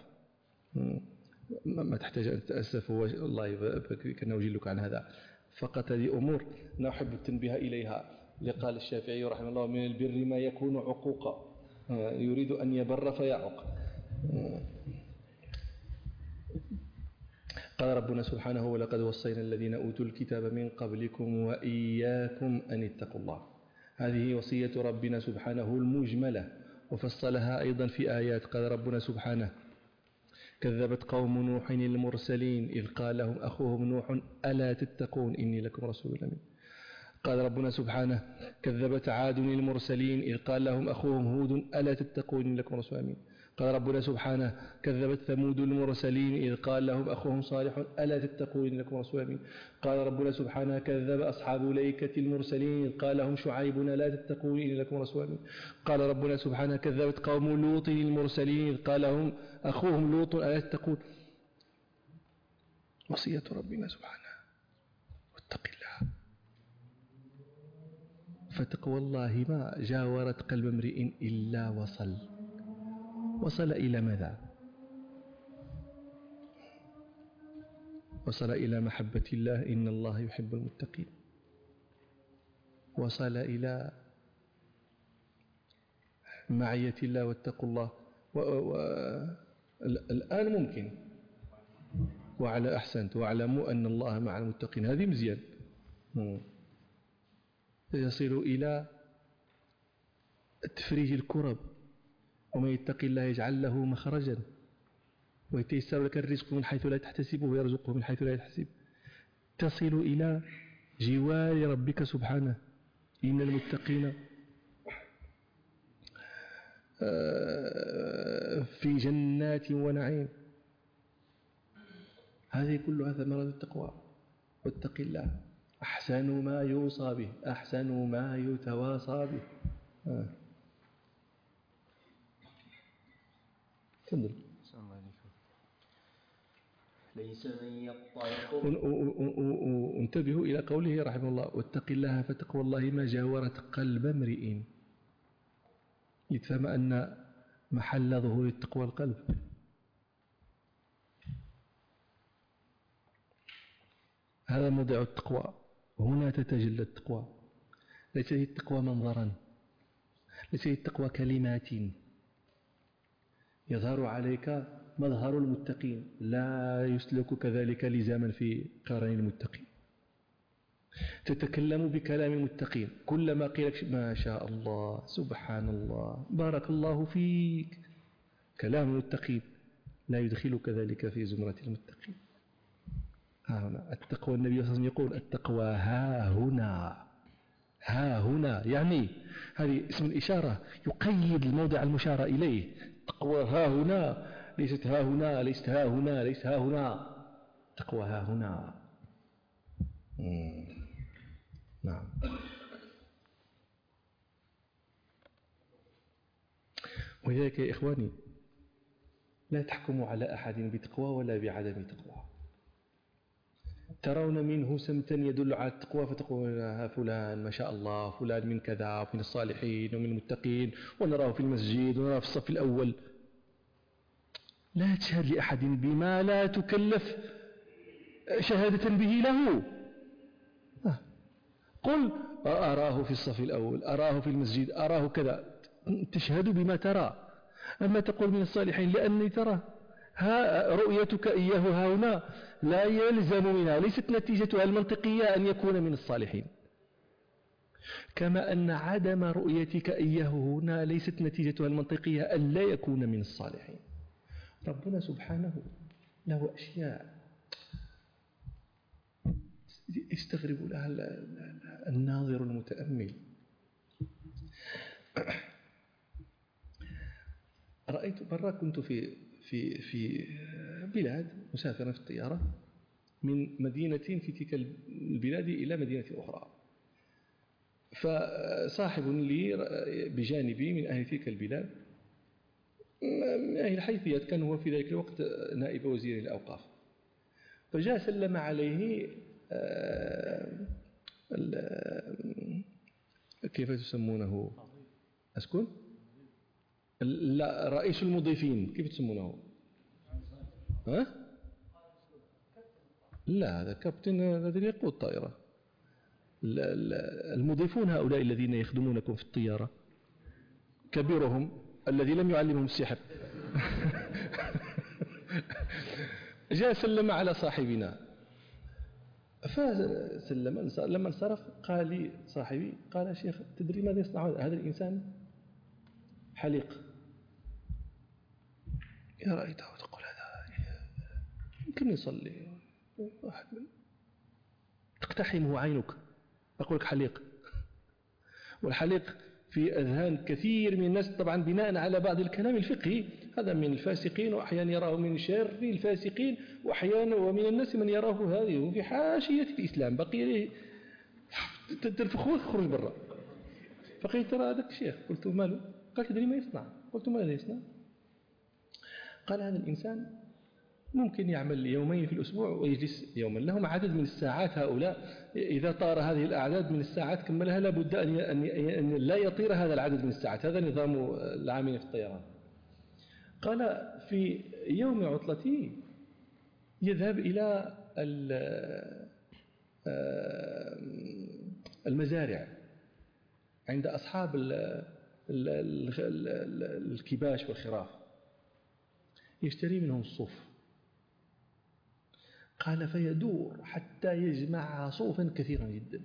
ما تحتاج أن تتأسف، والله كان أجلك عن هذا، فقط هذه أمور نحب التنبيه إليها. لقال الشافعي رحمه الله: من البر ما يكون عقوقا، يريد أن يبر فيعق. قال ربنا سبحانه: ولقد وصينا الذين أوتوا الكتاب من قبلكم وإياكم أن اتقوا الله. هذه وصية ربنا سبحانه المجملة، وفصلها أيضا في آيات. قال ربنا سبحانه: كذبت قوم نوح المرسلين إذ قال لهم أخوهم نوح ألا تتقون إني لكم رسول أمين. قال ربنا سبحانه: كذبت عاد المرسلين إذ قال لهم أخوهم هود ألا تتقون إني لكم رسول أمين. قال ربنا سبحانه: كذبت ثمود المرسلين إذ قال لهم أخوهم صالح ألا تتقون إني لكم رسول أمين. قال ربنا سبحانه: كذب أصحاب الأيكة المرسلين إذ قال لهم شعيب ألا تتقون إني لكم رسول أمين. قال ربنا سبحانه: كذبت قوم لوط المرسلين إذ قال لهم أخوهم لوط ألا تتقون. وصية ربنا سبحانه: واتق الله فتقوى الله ما جاورت قلب امرئ إلا وصل. وصل إلى ماذا؟ وصل إلى محبة الله، إن الله يحب المتقين. وصل إلى معية الله واتقوا الله. الآن ممكن، وعلى أحسنت، واعلموا أن الله مع المتقين. هذه مزيان. يصل إلى تفريج الكرب، ومن يتق الله يجعل له مخرجا ويتيسر لك الرزق من حيث لا تحتسب ويرزقه من حيث لا يحتسب. تصل إلى جوار ربك سبحانه، إن المتقين في جنات ونعيم. هذه كلها ثمرة التقوى. واتق الله أحسن ما يوصى به، أحسن ما يتواصى به. تفضل. ليس من يطلق. وانتبهوا إلى قوله رحمه الله: واتق الله فتقوى الله ما جاورت قلب امرئ، يتفهم أن محل ظهور التقوى القلب. هذا موضع التقوى، هنا تتجلى التقوى. ليس هي التقوى منظرا، ليس هي التقوى كلمات يظهر عليك مظهر المتقين، لا يسلك كذلك لزاما في قرن المتقين. تتكلم بكلام المتقين، كلما قيل لك ما شاء الله، سبحان الله، بارك الله فيك، كلام المتقين لا يدخلك ذلك في زمرة المتقين. ها هنا التقوى. النبي صلى الله عليه وسلم يقول: التقوى ها هنا. ها هنا يعني هذه اسم الإشارة يقيد الموضع المشار إليه. التقوى ها هنا، ليست ها هنا، ليست ها هنا، ليس ها هنا. التقوى ها هنا. نعم. ولذلك يا إخواني لا تحكموا على أحد بتقوى ولا بعدم تقوى. ترون منه سمتا يدل على التقوى فتقول فلان ما شاء الله، فلان من كذا، ومن الصالحين ومن المتقين، ونراه في المسجد ونراه في الصف الأول. لا تشهد لأحد بما لا تكلف شهادة به له. قل أراه في الصف الأول، أراه في المسجد، أراه كذا، تشهد بما ترى. أما تقول من الصالحين لأني ترى، رؤيتك إياه هنا لا يلزم منها، ليست نتيجتها المنطقية أن يكون من الصالحين، كما أن عدم رؤيتك إياه هنا ليست نتيجتها المنطقية أن لا يكون من الصالحين. ربنا سبحانه له أشياء يستغرب لها الناظر المتأمل. رأيت مرة كنت في بلاد مسافرا في الطيارة من مدينة في تلك البلاد إلى مدينة أخرى، فصاحب لي بجانبي من أهل تلك البلاد من أهل الحيثيات، كان هو في ذلك الوقت نائب وزير الأوقاف، فجاء سلم عليه كيف تسمونه؟ أسكن؟ لا، رئيس المضيفين، كيف تسمونه؟ ها؟ لا، هذا كابتن الذي يقود الطائرة. المضيفون هؤلاء الذين يخدمونكم في الطيارة كبيرهم الذي لم يعلمهم السحر جاء سلم على صاحبنا، فسلم. لما انصرف قال لي صاحبي، قال: يا شيخ، تدري ماذا يصنع هذا الإنسان؟ حليق. يا رأيته تقول هذا يمكن يصلي، تقتحمه عينك، أقول لك حليق. والحليق في أذهان كثير من الناس طبعا بناء على بعض الكلام الفقهي، هذا من الفاسقين، وأحيانا يراه من شر الفاسقين، وأحيانا ومن الناس من يراه هذه في حاشية الإسلام، بقي له تنفخوه تخرج برا. فقلت: ترى هذاك الشيخ. قلت: ماله؟ قال: تدري ما يصنع؟ قلت: ماذا يصنع؟ قال: هذا الإنسان ممكن يعمل يومين في الأسبوع ويجلس يوما. لهم عدد من الساعات هؤلاء، إذا طار هذه الأعداد من الساعات كملها لابد أن لا يطير هذا العدد من الساعات. هذا نظام العاملين في الطيران. قال: في يوم عطلته يذهب إلى المزارع عند أصحاب الكباش والخراف، يشتري منهم الصوف. قال: فيدور حتى يجمع صوفا كثيرا جدا.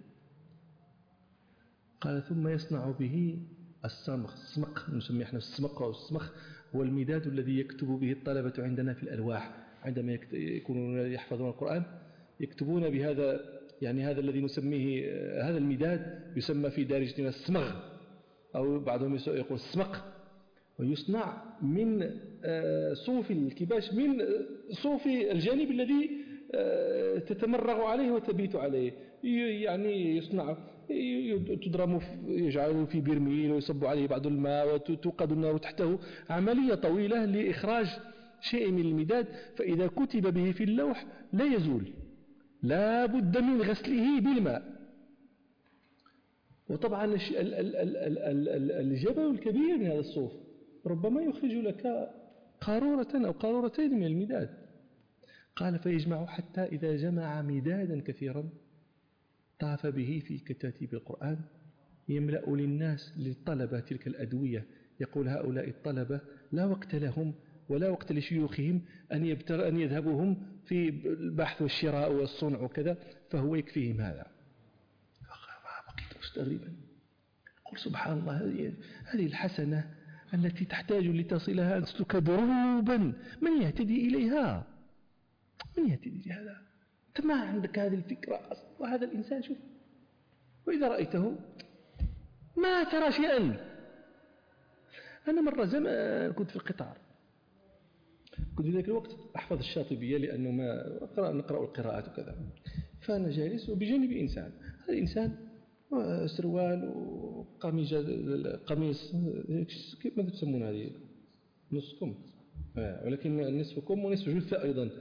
قال: ثم يصنع به السمق، نسميه احنا السمق أو السمخ، هو المداد الذي يكتب به الطلبة عندنا في الألواح عندما يكونون يحفظون القرآن، يكتبون بهذا، يعني هذا الذي نسميه، هذا المداد يسمى في دارجتنا السمغ، أو بعضهم يقول السمق، ويصنع من صوف الكباش، من صوف الجانب الذي تتمرغ عليه وتبيت عليه. يعني يصنع، تضرم، يجعله في برميل ويصب عليه بعض الماء وتوقد النار تحته، عملية طويلة لإخراج شيء من المداد، فإذا كتب به في اللوح لا يزول، لا بد من غسله بالماء. وطبعا الجبل الكبير من هذا الصوف ربما يخرج لك قارورة أو قارورتين من المداد. قال: فيجمع حتى إذا جمع مدادا كثيرا طاف به في كتاتيب القرآن، يملأ للناس للطلبة تلك الأدوية. يقول: هؤلاء الطلبة لا وقت لهم ولا وقت لشيوخهم أن يذهبوا هم في البحث والشراء والصنع وكذا، فهو يكفيهم هذا. بقيت مستغربا، قل: سبحان الله، هذه الحسنة التي تحتاج لتصلها أن تسلك دروبا، من يهتدي إليها؟ من يهتدي لهذا؟ أنت ما عندك هذه الفكرة أصلا. وهذا الإنسان شوف، وإذا رأيته ما ترى شيئا. أنا مرة زمان كنت في القطار، كنت في ذلك الوقت أحفظ الشاطبية لأنه ما نقرأ القراءات وكذا، فأنا جالس وبجانبي إنسان. هذا الإنسان سروال قميص كيف ماذا تسمون هذه؟ نصف كم، ولكن نصف كم ونصف جثة أيضا.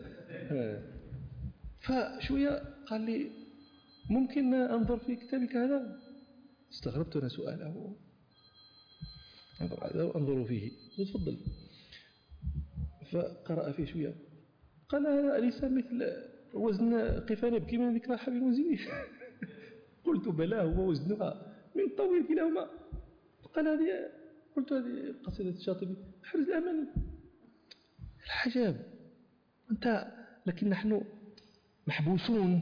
فشوية قال لي: ممكن أنظر في كتابك هذا؟ استغربت أنا سؤاله، أنظر فيه. تفضل. فقرأ فيه شوية، قال: أليس مثل وزن قفان يبكي من ذكرى حبيب المنزلي؟ قلت بلى هو وزنها من طويل كلاهما. قال هذه، قلت هذه قصيدة الشاطبي حرز الأماني. الحجاب أنت، لكن نحن محبوسون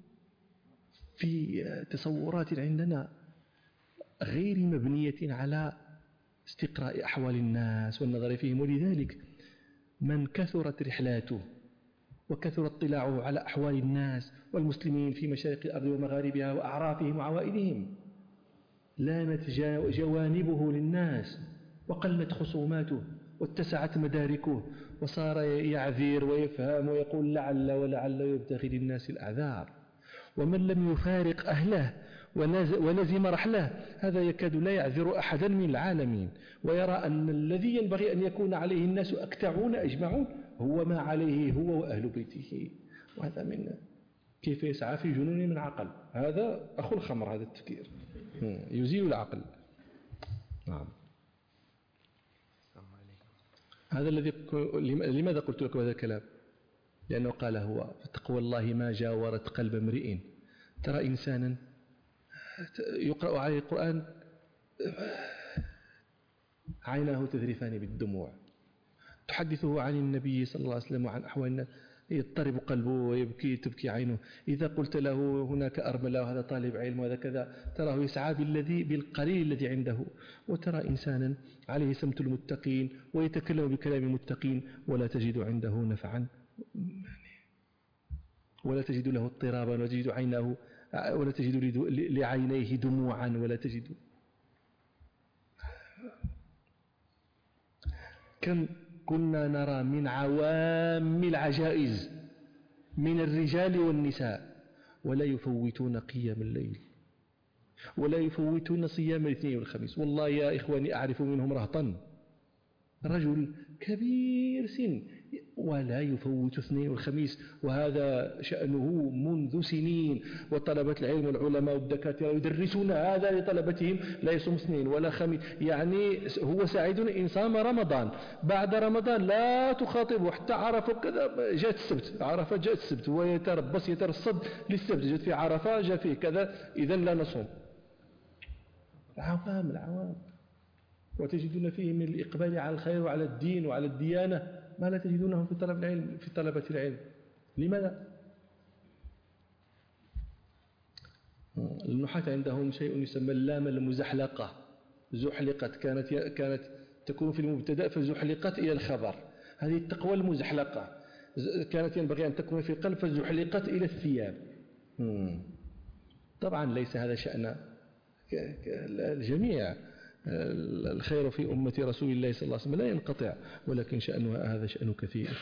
في تصورات عندنا غير مبنية على استقراء أحوال الناس والنظر فيهم. ولذلك من كثرت رحلاته وكثر اطلاعه على أحوال الناس والمسلمين في مشارق الأرض ومغاربها وأعرافهم وعوائدهم لانت جوانبه للناس وقلت خصوماته واتسعت مداركه وصار يعذر ويفهم ويقول لعل ولعل يبتغي للناس الأعذار. ومن لم يفارق أهله ولزم رحله هذا يكاد لا يعذر أحدا من العالمين، ويرى أن الذي ينبغي أن يكون عليه الناس أكتعون أجمعون هو ما عليه هو وأهل بيته. وهذا من كيف يسعى في جنون من عقل. هذا أخو الخمر، هذا التفكير يزيل العقل. نعم. هذا الذي لماذا قلت لكم هذا الكلام؟ لأنه قال هو تقوى الله ما جاورت قلب امرئ. ترى إنسانا يقرأ عليه القرآن عيناه تذرفان بالدموع، تحدثه عن النبي صلى الله عليه وسلم وعن أحوال الناس يضطرب قلبه ويبكي تبكي عينه. إذا قلت له هناك أرملة وهذا طالب علم وهذا كذا تراه يسعى بالقليل الذي عنده. وترى إنسانا عليه سمت المتقين ويتكلم بكلام المتقين ولا تجد عنده نفعا ولا تجد له اضطرابا ولا تجد عينه ولا تجد لعينيه دموعا ولا تجد. كم كنا نرى من عوام العجائز من الرجال والنساء ولا يفوتون قيام الليل ولا يفوتون صيام الاثنين والخميس. والله يا إخواني أعرف منهم رهطا رجل كبير سن ولا يفوت اثنين والخميس، وهذا شأنه منذ سنين. وطلبة العلم والعلماء والدكاترة يدرسون هذا لطلبتهم لا يصوم اثنين ولا خميس. يعني هو سعيد إن صام رمضان، بعد رمضان لا تخاطبه حتى عرفة كذا جاءت السبت، عرفة جاءت السبت، هو يتربص يترصد للسبت، جاءت في عرفة جاء فيه كذا، إذن لا نصوم. العوام وتجدون فيه من الإقبال على الخير وعلى الدين وعلى الديانة ما لا تجدونه في طلب العلم في طلبة العلم. لماذا؟ النحاة عندهم شيء يسمى اللام المزحلقة. زحلقت كانت تكون في المبتدأ فزحلقت إلى الخبر. هذه التقوى المزحلقة كانت ينبغي أن تكون في القلب فزحلقت إلى الثياب. طبعا ليس هذا شأن الجميع. الخير في أمة رسول الله صلى الله عليه وسلم لا ينقطع، ولكن شأنها هذا شأن كثير.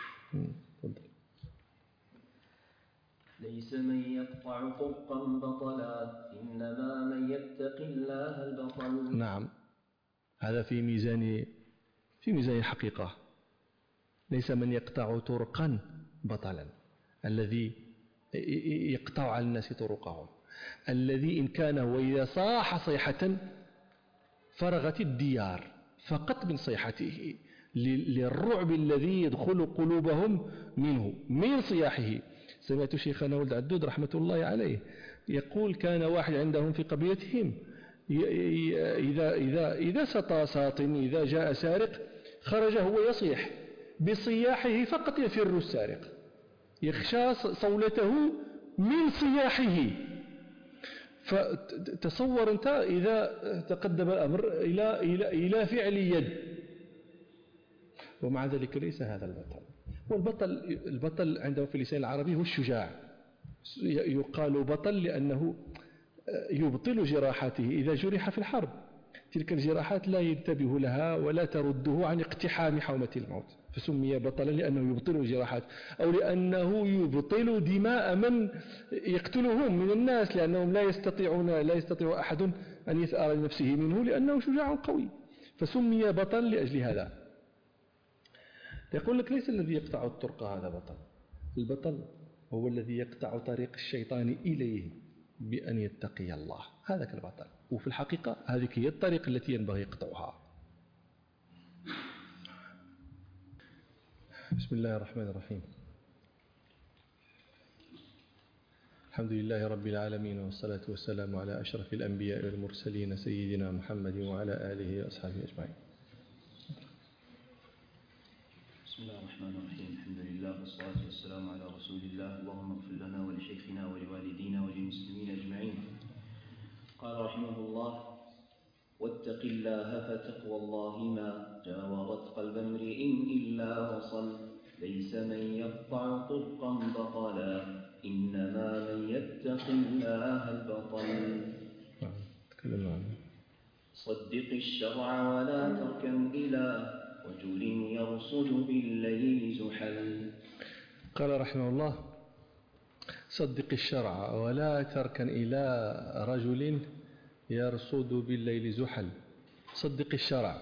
ليس من يقطع طرقا بطلا إنما من يتق الله البطل. نعم، هذا في ميزان الحقيقة. ليس من يقطع طرقا بطلا الذي يقطع على الناس طرقهم، الذي إن كان وإذا صاح صيحة فرغت الديار فقط من صيحته للرعب الذي يدخل قلوبهم منه من صياحه. سمعت شيخنا ولد عدود رحمة الله عليه يقول كان واحد عندهم في قبيلتهم إذا سطى ساط إذا جاء سارق خرج هو يصيح بصياحه فقط يفر السارق، يخشى صولته من صياحه. فتصور أنت إذا تقدم الأمر إلى فعل يد، ومع ذلك ليس هذا البطل. والبطل عندهم في اللسان العربي هو الشجاع. يقال بطل لأنه يبطل جراحاته إذا جرح في الحرب. تلك الجراحات لا ينتبه لها ولا ترده عن اقتحام حومة الموت، فسمي بطلا لأنه يبطل الجراحات، أو لأنه يبطل دماء من يقتلهم من الناس، لأنهم لا يستطيع أحد أن يثأر لنفسه منه لأنه شجاع قوي، فسمي بطل لأجل هذا. يقول لك ليس الذي يقطع الطرق هذا بطل. البطل هو الذي يقطع طريق الشيطان إليه بأن يتقي الله، هذا البطل. وفي الحقيقة هذه هي الطريق التي ينبغي يقطعها. بسم الله الرحمن الرحيم. الحمد لله رب العالمين، والصلاة والسلام على أشرف الأنبياء والمرسلين سيدنا محمد وعلى آله وأصحابه أجمعين. بسم الله الرحمن الرحيم. الحمد لله والصلاة والسلام على رسول الله. اللهم اغفر لنا ولشيخنا ولوالدينا وللمسلمين أجمعين. قال رحمه الله: واتق الله فتقوى الله ما جاورت قلب امرئ إلا وصل، ليس من يقطع طرقا بطلا، إنما من يتق الله البطل. صدق الشرع ولا تركن إلى رجل يرصد بالليل زحل. قال رحمه الله: صدق الشرع ولا تركن إلى رجل يرصد بالليل زحل. صدق الشرع،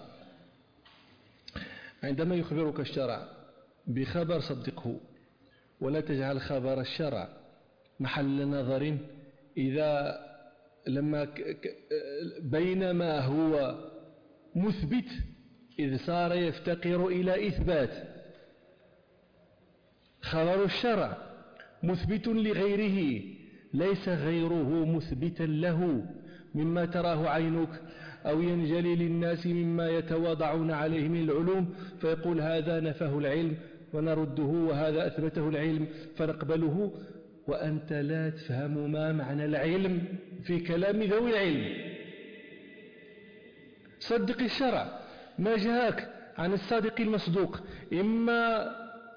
عندما يخبرك الشرع بخبر صدقه، ولا تجعل خبر الشرع محل نظر إذا لما بينما هو مثبت إذ صار يفتقر إلى إثبات. خبر الشرع مثبت لغيره، ليس غيره مثبتا له مما تراه عينك، أو ينجلي للناس مما يتواضعون عليه من العلوم، فيقول هذا نفاه العلم ونرده، وهذا أثبته العلم فنقبله، وأنت لا تفهم ما معنى العلم في كلام ذوي العلم. صدق الشرع، ما جاءك عن الصادق المصدوق إما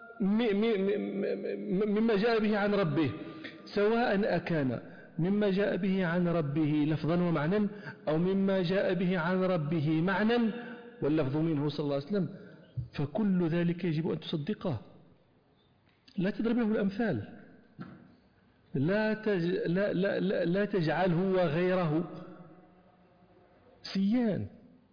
مما جاء به عن ربه، سواء أكان مما جاء به عن ربه لفظا ومعنى، أو مما جاء به عن ربه معنى واللفظ منه صلى الله عليه وسلم، فكل ذلك يجب أن تصدقه. لا تضرب له الأمثال، لا تجعله وغيره سيان.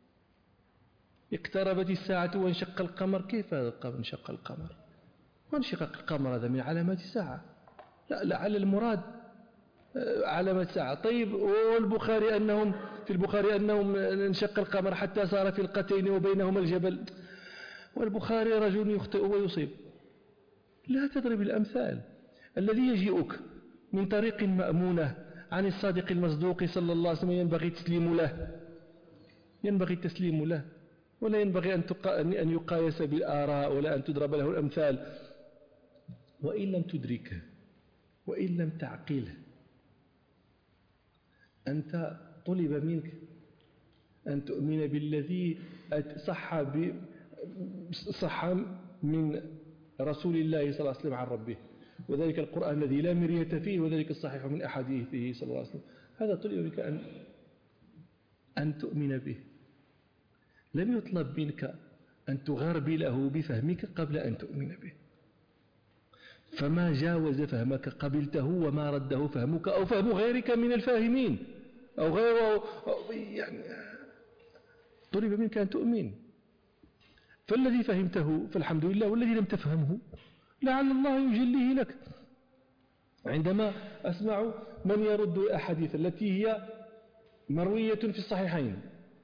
اقتربت الساعة وانشق القمر. كيف انشق القمر؟ وانشقاق القمر هذا من علامات الساعة، لا على المراد علامة الساعة. طيب، والبخاري أنهم في البخاري أنهم انشق القمر حتى صار فلقتين وبينهما الجبل، والبخاري رجل يخطئ ويصيب. لا تضرب الأمثال. الذي يجيئك من طريق مأمونة عن الصادق المصدوق صلى الله عليه وسلم ينبغي التسليم له، ولا ينبغي أن يقايس بالآراء، ولا أن تضرب له الأمثال. وإن لم تدركه وإن لم تعقله، أنت طلب منك أن تؤمن بالذي صح من رسول الله صلى الله عليه وسلم عن ربه، وذلك القرآن الذي لا مرية فيه، وذلك الصحيح من أحاديثه صلى الله عليه وسلم. هذا طلب منك أن تؤمن به. لم يطلب منك أن تغربله بفهمك قبل أن تؤمن به. فما جاوز فهمك قبلته، وما رده فهمك أو فهم غيرك من الفاهمين أو غيره، يعني طلب منك أن تؤمن. فالذي فهمته فالحمد لله، والذي لم تفهمه لعل الله يجليه لك. عندما أسمع من يرد الأحاديث التي هي مروية في الصحيحين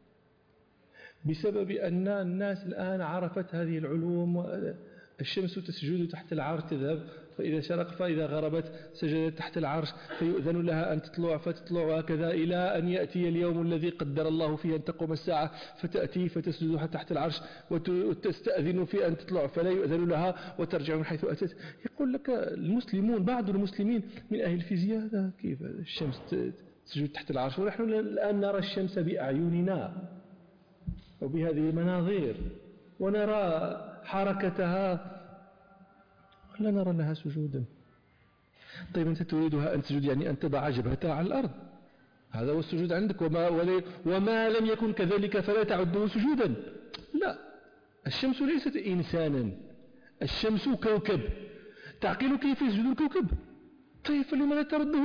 بسبب أن الناس الآن عرفت هذه العلوم، الشمس تسجد تحت العرش تذهب، فإذا شرق فإذا غربت سجدت تحت العرش، فيؤذن لها أن تطلع فتطلع، هكذا إلى أن يأتي اليوم الذي قدر الله فيه أن تقوم الساعة، فتأتي فتسجد تحت العرش وتستأذن في أن تطلع فلا يؤذن لها وترجع من حيث أتت. يقول لك المسلمون، بعض المسلمين من أهل الفيزياء، هذا كيف الشمس تسجد تحت العرش ونحن الآن نرى الشمس بأعيننا وبهذه المناظير ونرى حركتها ولا نرى لها سجودا. طيب أنت تريدها أن تسجد، يعني أن تضع جبهتها على الأرض، هذا هو السجود عندك، وما لم يكن كذلك فلا تعده سجودا. لا، الشمس ليست إنسانا، الشمس كوكب. تعقل كيف يسجد الكوكب؟ طيب فلماذا ترده؟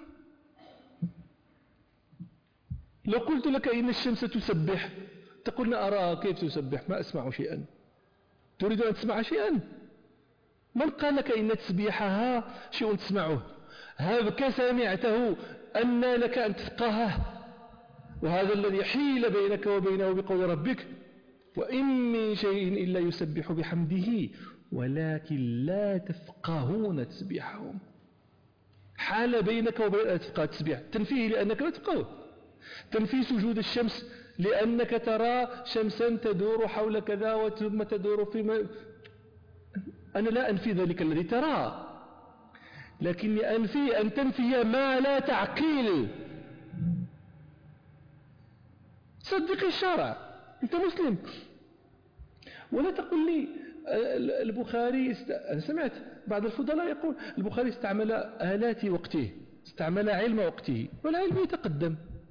لو قلت لك إن الشمس تسبح تقول أرى كيف تسبح، ما أسمع شيئا. تريد أن تسمع شيئا؟ من قال لك إن تسبيحها شيء تسمعه؟ هذا سمعته أن لك أن تفقهه، وهذا الذي حيل بينك وبينه بقول ربك: وإن من شيء إلا يسبح بحمده ولكن لا تفقهون تسبيحهم. حال بينك وبين أن تفقه التسبيح. تنفيه لأنك لا تفقهه، تنفي سجود الشمس لأنك ترى شمسا تدور حول كذا ثم تدور في أنا لا أنفي ذلك الذي تراه، لكني أنفي أن تنفي ما لا تعقيل. صدق الشرع، أنت مسلم. ولا تقول لي البخاري أنا سمعت بعض الفضلاء يقول البخاري استعمل آلات وقته، استعمل علم وقته، والعلم يتقدم.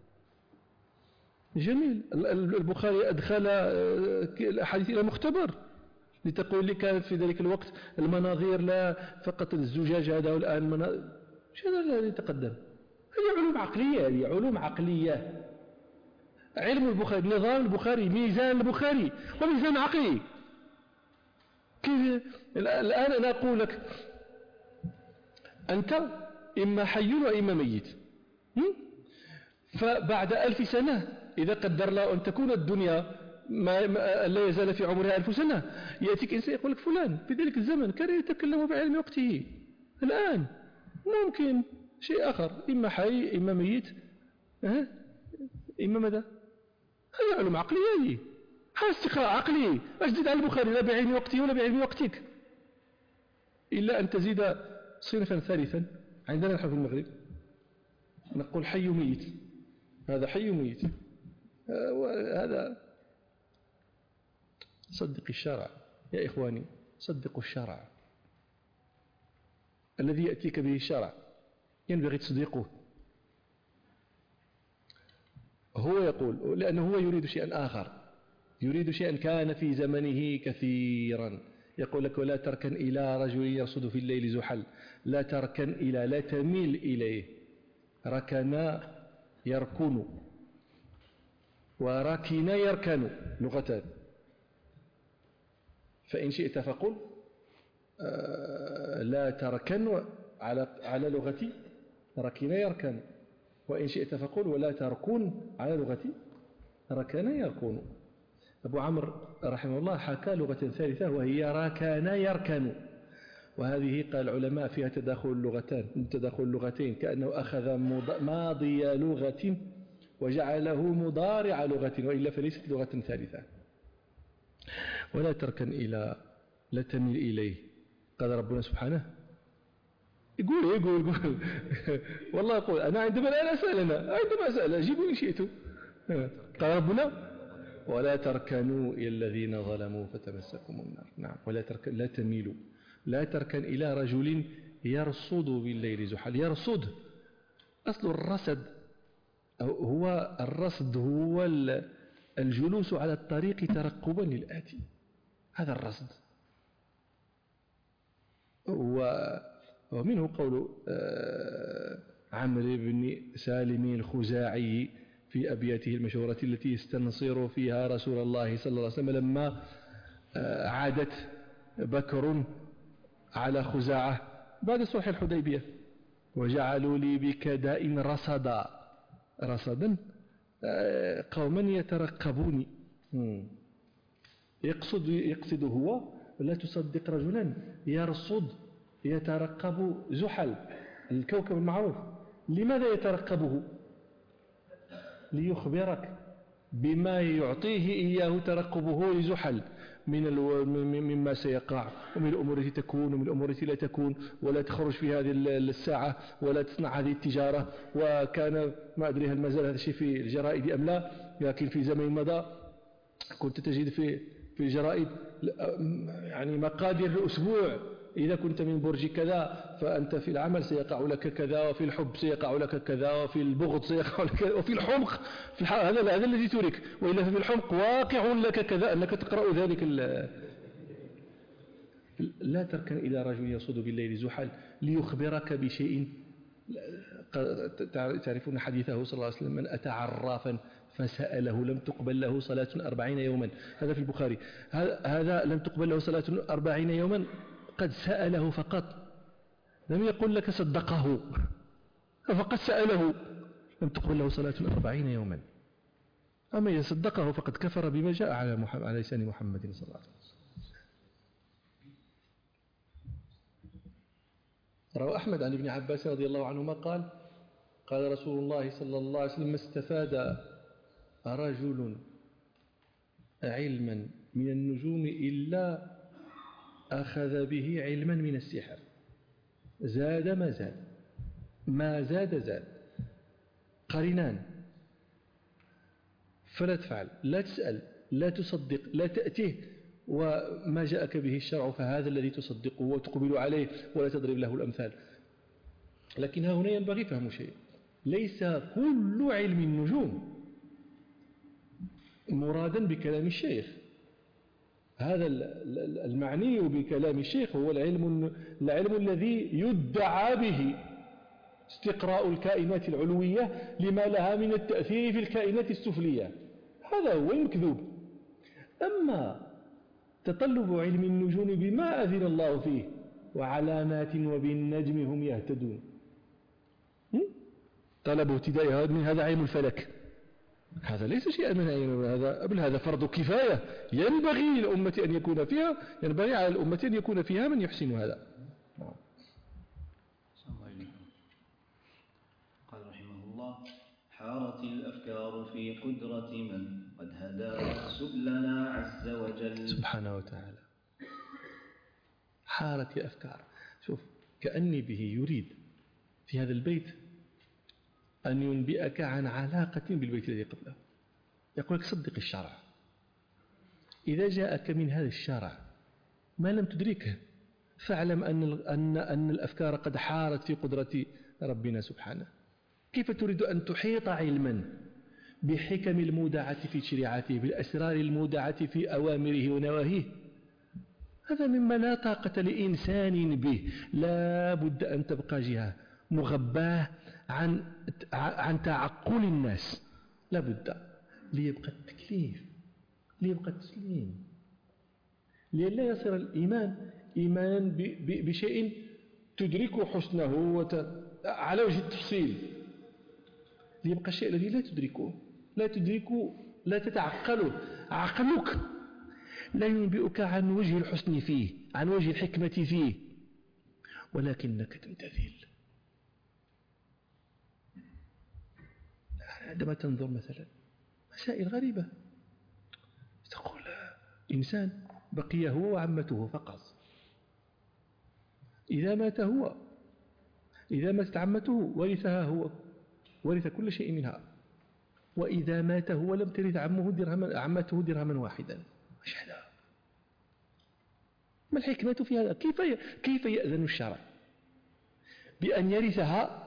جميل. البخاري أدخل الأحاديث إلى مختبر لتقول لي كانت في ذلك الوقت المناظير لا فقط الزجاج هذا، والآن هذا لا يتقدم. هذه علوم عقلية، هذه علوم عقلية. علم البخاري، نظام البخاري، ميزان البخاري وميزان عقلي. كيف الآن أنا أقول لك أنت إما حي وإما ميت، فبعد 1000 سنة إذا قدر الله أن تكون الدنيا لا يزال في عمرها 1000 سنة، يأتيك إنسان يقول لك فلان في ذلك الزمن كان يتكلم بعلم وقته، الآن ممكن شيء آخر، إما حي إما ميت، إما ماذا؟ هذه علوم عقلية، هذه هذا استقراء عقلي. أجدد على البخاري لا بعلم وقته ولا بعلم وقتك، إلا أن تزيد صنفا ثالثا. عندنا نحن في المغرب نقول حي ميت، هذا حي ميت، هذا صدق الشرع يا إخواني، صدقوا الشرع الذي يأتيك به الشرع ينبغي تصديقه. هو يقول لأنه هو يريد شيئا آخر، يريد شيئا كان في زمنه كثيرا. يقول لك ولا تركن إلى رجل يرصد في الليل زحل، لا تركن إلى، لا تميل إليه. ركن يركن وركن يركن لغتان، فإن شئت فقل لا تركن على لغتي ركن يركن، وإن شئت فقل ولا تركن على لغتي ركن يركن. أبو عمرو رحمه الله حكى لغة ثالثة وهي ركن يركن، وهذه قال العلماء فيها تداخل اللغتين، تداخل اللغتين، كأنه أخذ ماضي لغة وجعله مضارع لغة، وإلا فليست لغة ثالثة. ولا تركن إلى، لا تميل إليه. قال ربنا سبحانه يقول والله أقول أنا عندما لا أسأل، عندما أسأل أجيبوا إن شئتم. قال ربنا ولا تركنوا إلى الذين ظلموا فتمسكم النار. نعم، ولا تركن، لا تميلوا، لا تركن إلى رجل يرصد بالليل زحل. يرصد أصل الرصد، هو الرصد هو الجلوس على الطريق ترقبا للآتي، هذا الرصد. ومنه قول عمرو بن سالم الخزاعي في أبياته المشهورة التي يستنصر فيها رسول الله صلى الله عليه وسلم لما عادت بكر على خزاعة بعد صلح الحديبية: وجعلوا لي بكداء رصدا قوما يترقبوني. يقصد هو، ولا تصدق رجلا يرصد يترقب زحل الكوكب المعروف. لماذا يترقبه؟ ليخبرك بما يعطيه إياه ترقبه لزحل مما سيقع، ومن الأمور التي تكون ومن الأمور التي لا تكون، ولا تخرج في هذه الساعة، ولا تصنع هذه التجارة. وكان ما أدري هل ما زال هذا الشيء في الجرائد أم لا، لكن في زمن مضى كنت تجد في الجرائد يعني مقادير الأسبوع: إذا كنت من برج كذا فأنت في العمل سيقع لك كذا، وفي الحب سيقع لك كذا، وفي البغض سيقع لك كذا، وفي الحمق هذا الذي ترك، وإلا في الحمق واقع لك كذا، أنك تقرأ ذلك. لا تركن إلى رجل يصد بالليل زحل ليخبرك بشيء. تعرفون حديثه صلى الله عليه وسلم: من أتى عرافا فسأله لم تقبل له صلاة 40 يوما. هذا في البخاري. هذا لم تقبل له صلاة 40 يوما، قد سأله فقط، لم يقل لك صدقه، فقد سأله، لم تقبل له صلاة 40 يوما. أما إذا صدقه فقد كفر بما جاء على لسان محمد صلى الله عليه وسلم. روى أحمد عن ابن عباس رضي الله عنهما قال رسول الله صلى الله عليه وسلم: ما استفاد رجل علما من النجوم إلا أخذ به علما من السحر، زاد ما زاد، ما زاد قرنان، فلا تفعل، لا تسأل، لا تصدق، لا تأتيه وما جاءك به الشرع فهذا الذي تصدقه وتقبل عليه ولا تضرب له الأمثال. لكن هنا ينبغي فهم شيء: ليس كل علم النجوم مرادا بكلام الشيخ. هذا المعني بكلام الشيخ هو العلم الذي يدعى به استقراء الكائنات العلوية لما لها من التأثير في الكائنات السفلية، هذا هو المكذوب. أما تطلب علم النجوم بما أذن الله فيه وعلامات وبالنجم هم يهتدون، طلب ابتداء من هذا علم الفلك، هذا ليس شيئا من هذا فرض كفاية ينبغي للأمة أن يكون فيها، ينبغي على الأمة أن يكون فيها من يحسن هذا. قال رحمه الله: حارت الأفكار في قدرة من قد هدى سبلنا عز وجل. سبحانه وتعالى. حارت الأفكار. شوف، كأني به يريد في هذا البيت أن ينبئك عن علاقة بالبيت الذي قبله. يقول لك: صدق الشرع، إذا جاءك من هذا الشرع ما لم تدركه فاعلم أن الأفكار قد حارت في قدرة ربنا سبحانه. كيف تريد أن تحيط علما بحكم المودعة في شريعته، بالأسرار المودعة في أوامره ونواهيه؟ هذا مما لا طاقة لإنسان به، لا بد أن تبقى جهة مغباه عن تعقل الناس، لا بد، ليبقى التكليف، ليبقى التسليم، لئلا يصير الإيمان إيمانا بشيء تدرك حسنه على وجه التفصيل، ليبقى الشيء الذي لا تدركه، لا تتعقله، عقلك لا ينبئك عن وجه الحسن فيه، عن وجه الحكمة فيه، ولكنك تمتثل. عندما تنظر مثلا مسائل غريبة، تقول إنسان بقي هو وعمته فقط، إذا ماتت عمته ورثها هو، ورث كل شيء منها، وإذا مات هو لم ترث عمته درهما واحدا. ايش هذا؟ ما الحكمة في هذا؟ كيف يأذن الشرع بأن يرثها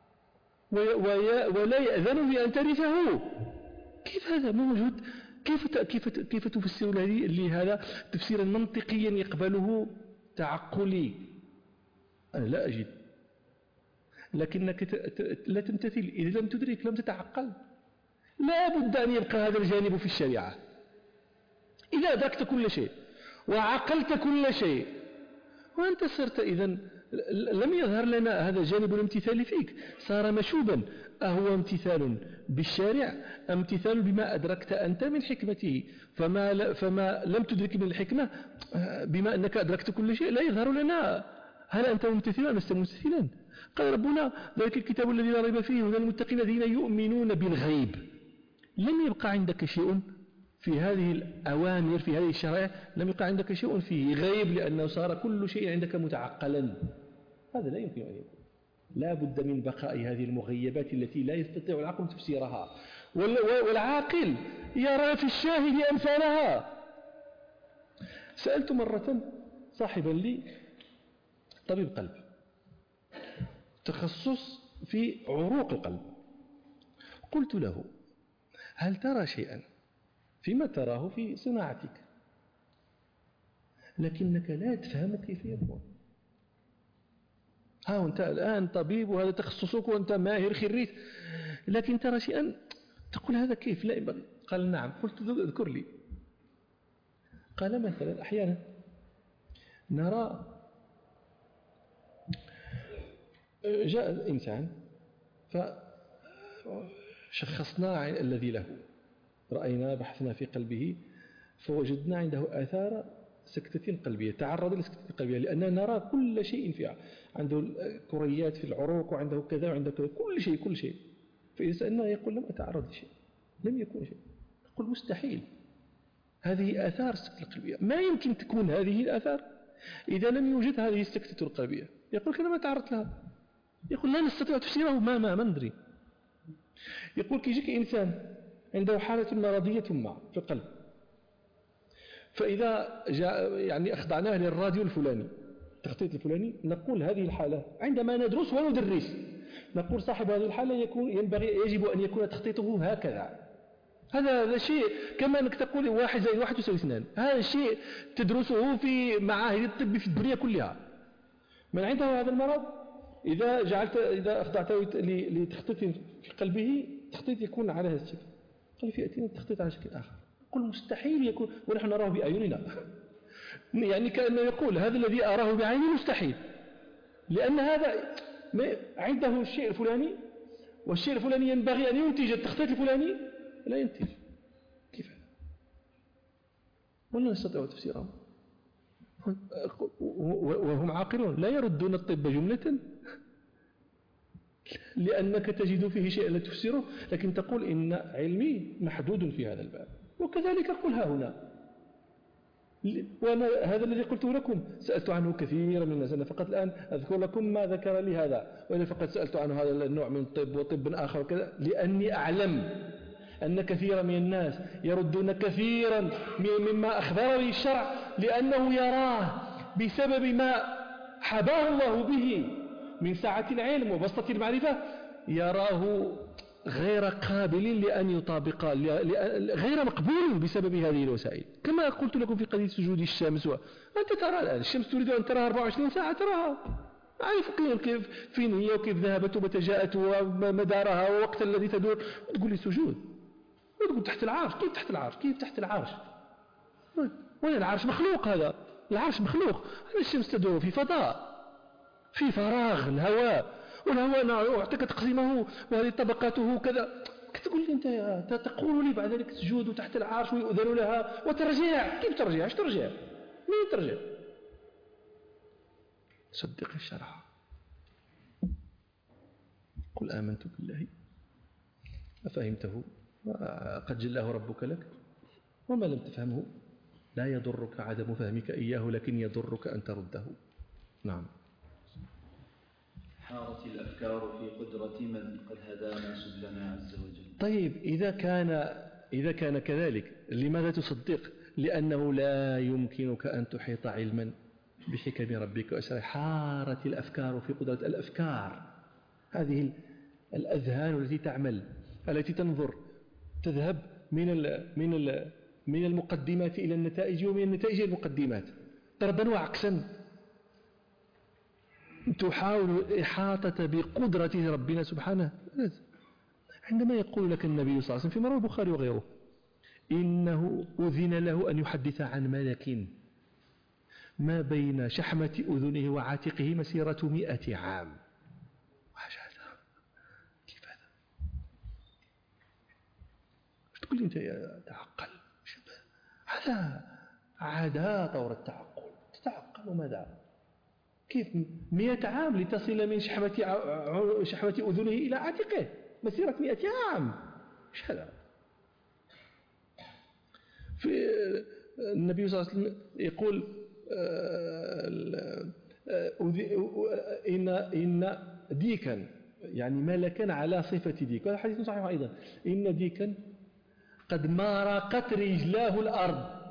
ولا يأذن بأن ترثه؟ كيف هذا موجود؟ كيف تفسر لهذا تفسيرا منطقيا يقبله تعقلي؟ أنا لا أجد. لكنك لا تمتثل إذا لم تدرك، لم تتعقل. لا بد أن يبقى هذا الجانب في الشريعة. إذا أدركت كل شيء وعقلت كل شيء وأنت صرت إذن لم يظهر لنا هذا جانب الامتثال فيك، صار مشوبا. أهو امتثال بالشارع أم امتثال بما أدركت أنت من حكمته؟ فما لم تدرك من الحكمة بما أنك أدركت كل شيء لا يظهر لنا. هل أنت ممتثل أم لست ممتثلا؟ قال ربنا: ذلك الكتاب الذي لا ريب فيه هدى للمتقين الذين يؤمنون بالغيب. لم يبقى عندك شيء في هذه الأوامر، في هذه الشرائع، لم يبقى عندك شيء فيه غيب، لأنه صار كل شيء عندك متعقلا. هذا لا يمكن أن يكون. لا بد من بقاء هذه المغيبات التي لا يستطيع العقل تفسيرها، والعاقل يرى في الشاهد أمثالها. سألت مرة صاحبا لي طبيب قلب، تخصص في عروق القلب، قلت له: هل ترى شيئا فيما تراه في صناعتك لكنك لا تفهم كيف يكون؟ أنت الآن طبيب وهذا تخصصك وأنت ماهر خريج، لكن ترى شيئا تقول هذا كيف لا ينبغي. قال: نعم. قلت: اذكر لي. قال: مثلا أحيانا نرى جاء الإنسان فشخصنا الذي له، رأينا بحثنا في قلبه فوجدنا عنده آثار سكتة قلبية، تعرض لسكتة قلبية، لأننا نرى كل شيء فيها، عنده كريات في العروق وعنده كذا وعنده كذا، كل شيء. فإذا سألناه يقول لم أتعرض لشيء، لم يكن شيء. نقول مستحيل، هذه آثار السكتة القلبية. ما يمكن تكون هذه الآثار إذا لم يوجد هذه السكتة القلبية. يقول أنا ما تعرضت لها، يقول لا نستطيع تفسيره، ما ندري. يقول كيجيك إنسان عنده حالة مرضية ما في القلب، فإذا جاء يعني أخضعناه للراديو الفلاني، التخطيط الفلاني، نقول هذه الحالة عندما ندرس وندرس نقول صاحب هذه الحالة يجب أن يكون تخطيطه هكذا. هذا شيء كما أنك تقول 1 زائد 1 يساوي 2. هذا الشيء تدرسه في معاهد الطب في الدنيا كلها. من عنده هذا المرض إذا أخضعته لتخطيط في قلبه، تخطيط يكون على هذا الشكل، قال يأتينا التخطيط على شكل آخر. قل مستحيل يكون، ونحن نراه بأعيننا. يعني كأنه يقول هذا الذي أراه بعيني مستحيل، لأن هذا عنده الشيء الفلاني، والشيء الفلاني ينبغي أن ينتج التخطيط الفلاني، لا ينتج. كيف هذا؟ ولا نستطيع تفسيره. وهم عاقلون لا يردون الطب جملة، لأنك تجد فيه شيء لا تفسره، لكن تقول إن علمي محدود في هذا الباب. وكذلك قلها هنا، وأنا هذا الذي قلته لكم سألت عنه كثيرا من الناس. أنا فقط الآن أذكر لكم ما ذكر لي هذا، وأنا فقط سألت عنه هذا النوع من الطب وطب آخر وكذا، لأني أعلم أن كثيرا من الناس يردون كثيرا مما أخبر به الشرع، لأنه يراه بسبب ما حباه الله به من سعة العلم وبسطة المعرفة، يراه غير قابل لأن يطابق، غير مقبول بسبب هذه الوسائل. كما قلت لكم في قضية سجود الشمس، أنت ترى الآن الشمس تريد أن تراها 24 ساعة تراها، عارف كيف فين هي وكيف ذهبت ومتى جاءت ومدارها ووقت الذي تدور، تقول لي سجود، وتقول تحت العرش. كيف تحت العرش؟ كيف تحت العرش؟ وين العرش؟ مخلوق هذا، العرش مخلوق. هذا الشمس تدور في فضاء، في فراغ الهواء، والهواء أعطيك تقسيمه وهذه طبقاته كذا. تقول لي أنت تقول لي بعد ذلك سجود تحت العرش ويؤذن لها وترجع. كيف ترجع؟ ايش ترجع؟ مين ترجع؟ صدق الشرع. قل آمنت بالله أفهمته قد جله ربك لك، وما لم تفهمه لا يضرك عدم فهمك إياه، لكن يضرك أن ترده. نعم. حارت الأفكار في قدرة من قد هدانا سبلنا عز وجل. طيب إذا كان كذلك لماذا تصدق؟ لأنه لا يمكنك أن تحيط علما بحكم ربك وأسراره. حارت الأفكار في قدرة الأفكار، هذه الأذهان التي تعمل، التي تنظر، تذهب من المقدمات إلى النتائج ومن النتائج إلى المقدمات، ضربا وعكسا، تحاول إحاطة بقدرة ربنا سبحانه. عندما يقول لك النبي صلى الله عليه وسلم في مرة البخاري وغيره إنه أذن له أن يحدث عن ملك ما بين شحمة أذنه وعاتقه مسيرة 100 عام. كيف هذا؟ تقول لي أنت يا تعقل، هذا عادة طور التعقل. تتعقل ماذا؟ كيف 100 عام لتصل من شحمة أذنه إلى عاتقه مسيرة 100 عام؟ ايش هذا؟ في النبي صلى الله عليه وسلم يقول إن ديكا، يعني ملكا على صفة ديك، هذا حديث صحيح أيضا، إن ديكا قد مارقت رجلاه الأرض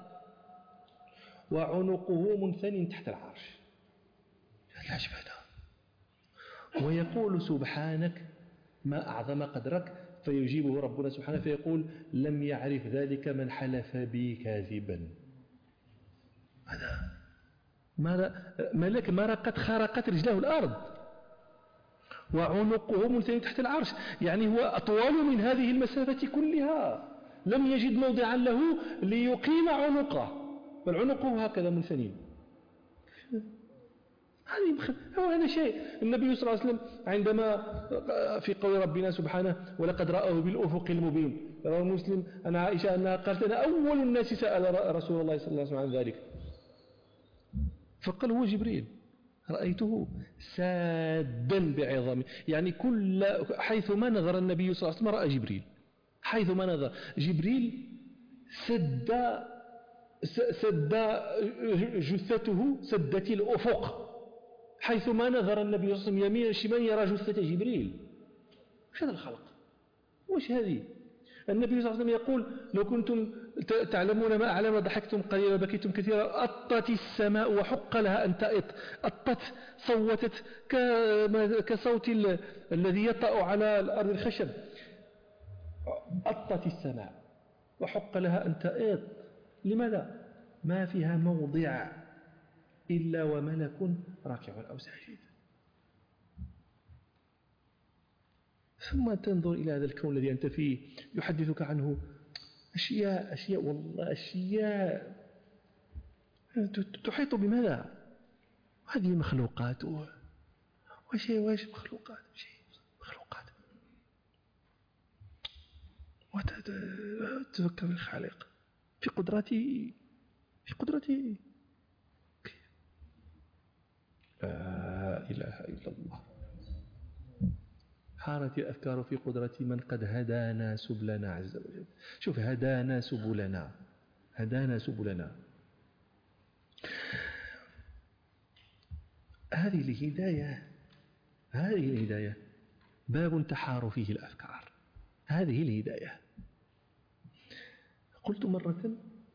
وعنقه منثن تحت العرش. العجب هذا. ويقول سبحانك ما أعظم قدرك، فيجيبه ربنا سبحانه فيقول لم يعرف ذلك من حلف بي كاذبا. هذا ملك مرقت خرقت رجله الأرض وعنقه منثني تحت العرش، يعني هو أطول من هذه المسافة كلها، لم يجد موضعا له ليقيم عنقه، بل عنقه هكذا منثنين. هذا شيء. النبي صلى الله عليه وسلم عندما في قول ربنا سبحانه ولقد رأوه بالأفق المبين، رواه مسلم عن عائشة أنها قالت أنا أول الناس سأل رسول الله صلى الله عليه وسلم عن ذلك، فقال هو جبريل، رأيته سادا بعظامه، يعني حيثما نظر النبي صلى الله عليه وسلم رأى جبريل، حيثما نظر جبريل سد جثته، سدت الأفق، حيثما نظر النبي صلى الله عليه وسلم يمينا شمالا يرى جثة جبريل. وش هذا الخلق؟ وش هذه؟ النبي صلى الله عليه وسلم يقول لو كنتم تعلمون ما أعلم ضحكتم قليلا بكيتم كثيرا. أطت السماء وحق لها أن تأط، أطت صوتت كصوت الذي يطأ على الأرض الخشب. أطت السماء وحق لها أن تأط. لماذا؟ ما فيها موضع إلا وملك راكع أو ساجد. ثم تنظر إلى هذا الكون الذي أنت فيه يحدثك عنه أشياء والله أشياء تحيط بماذا؟ هذه مخلوقات وش مخلوقات وتذكر الخالق في قدرته لا إله إلا الله. حارت الأفكار في قدرة من قد هدانا سبلنا عز وجل. شوف، هدانا سبلنا. هذه الهداية باب تحار فيه الأفكار. هذه الهداية. قلت مرة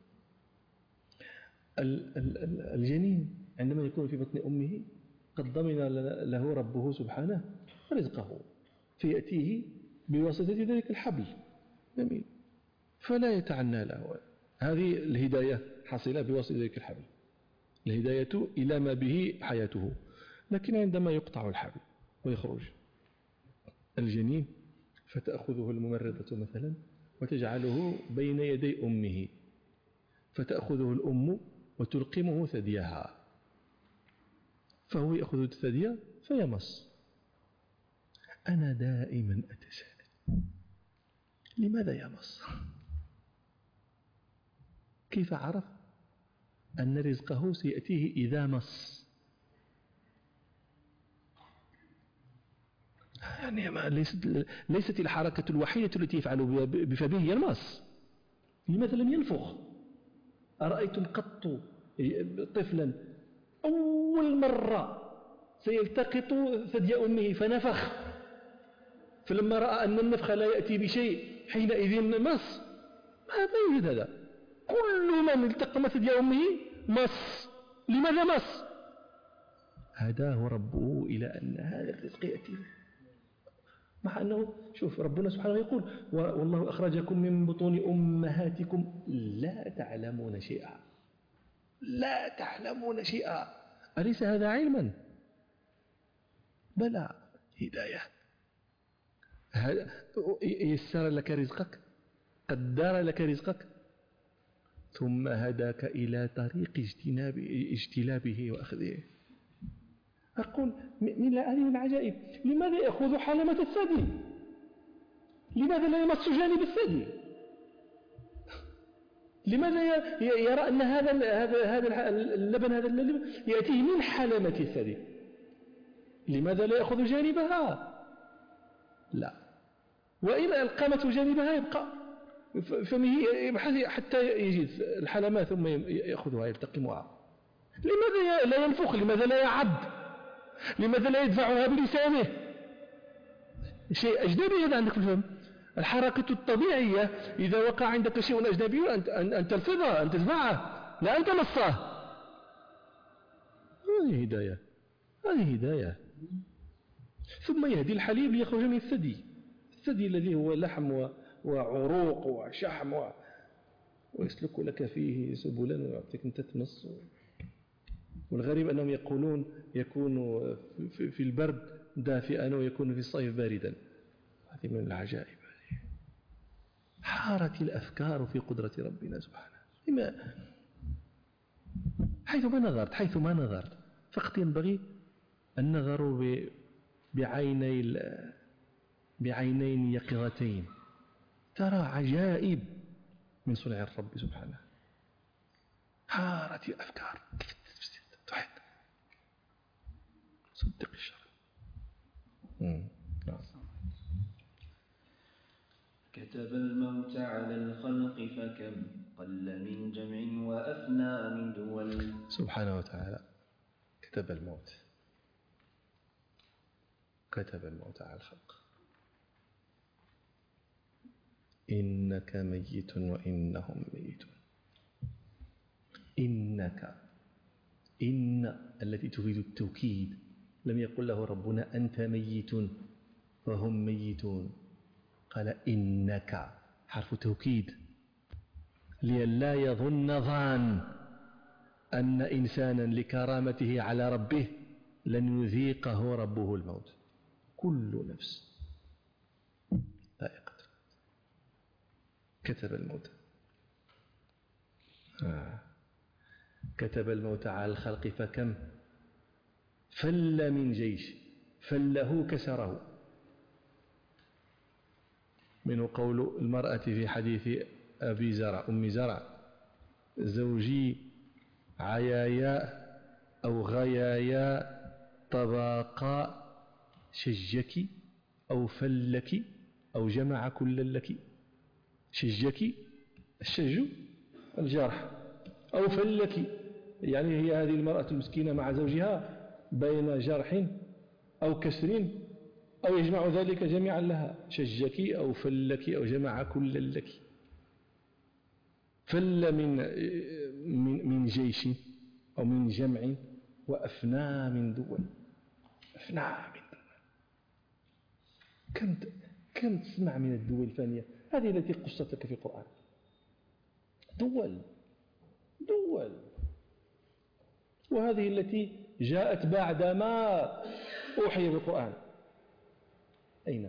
الجنين عندما يكون في بطن أمه قد ضمن له ربه سبحانه رزقه، فيأتيه بواسطة ذلك الحبل، جميل، فلا يتعنى له. هذه الهداية حصلة بواسطة ذلك الحبل، الهداية إلى ما به حياته. لكن عندما يقطع الحبل ويخرج الجنين فتأخذه الممرضة مثلا وتجعله بين يدي أمه، فتأخذه الأم وتلقمه ثديها، فهو يأخذ الثدي فيمص. أنا دائما أتساءل لماذا يمص؟ كيف عرف أن رزقه سيأتيه إذا مص؟ يعني ليست الحركة الوحيدة التي يفعل بفمه هي المص. لماذا لم ينفخ؟ أرأيتم قط طفلا أول مرة سيلتقط ثدي أمه فنفخ، فلما رأى أن النفخ لا يأتي بشيء حينئذ مص؟ ما يوجد هذا. كل من التقم ثدي أمه مص. لماذا مص؟ هداه ربه إلى أن هذا الرزق يأتي، مع أنه شوف ربنا سبحانه يقول والله أخرجكم من بطون أمهاتكم لا تعلمون شيئا. أليس هذا علما؟ بلى، هداية. يسر لك رزقك، قدر لك رزقك، ثم هداك إلى طريق اجتلابه وأخذه. أقول من هذه العجائب، لماذا يأخذ حلمة الثدي؟ لماذا لا يمس جانب الثدي؟ لماذا يرى أن هذا اللبن يأتيه من حلمة الثدي؟ لماذا لا يأخذ جانبها؟ لا، وإن ألقمت جانبها يبقى فمه يبحث حتى يجد الحلمة ثم يأخذها يلتقمها. لماذا لا ينفخ؟ لماذا لا يعض؟ لماذا لا يدفعها بلسانه؟ شيء أجنبي هذا عندك في الفم. الحركة الطبيعية إذا وقع عندك شيء أجنبي أن تلفظه، أن تدفعه، لا أن تمصه. هذه هداية. ثم يهدي الحليب ليخرج من الثدي الذي هو لحم وعروق وشحم ويسلك لك فيه سبلا ويعطيك أنت تمص. والغريب أنهم يقولون يكون في البرد دافئا ويكون في الصيف باردا. هذه من العجائب. حارت الأفكار في قدرة ربنا سبحانه. حيثما نظرت فقط ينبغي النظر بعينين يقظتين، ترى عجائب من صنع الرب سبحانه. حارت الأفكار. اتق الشر. كتب الموت على الخلق فكم قل من جمع وأفنى من دول. سبحانه وتعالى كتب الموت على الخلق. إنك ميت وإنهم ميتون. إن التي تفيد التوكيد. لم يقل له ربنا أنت ميت وهم ميتون، قال إنك حرف توكيد لئلا يظن ظان أن إنسانا لكرامته على ربه لن يذيقه ربه الموت. كل نفس ذائقة. كتب الموت كتب الموت على الخلق فكم فل من جيش. فله كسره. منه قول المرأة في حديث أبي زرع أم زرع زوجي عيايا أو غيايا طباقا شجك أو فلك أو جمع كل لك. شجك الشج الجرح، أو فلك يعني هي هذه المرأة المسكينة مع زوجها بين جرح أو كسر أو يجمع ذلك جميعا لها. شجك أو فلك أو جمع كل لك. فل من جيش أو من جمع وأفنى من دول. أفنى من دول. كم تسمع من الدول الفانية؟ هذه التي قصت لك في القرآن. دول وهذه التي جاءت بعدما أوحي بالقرآن. أين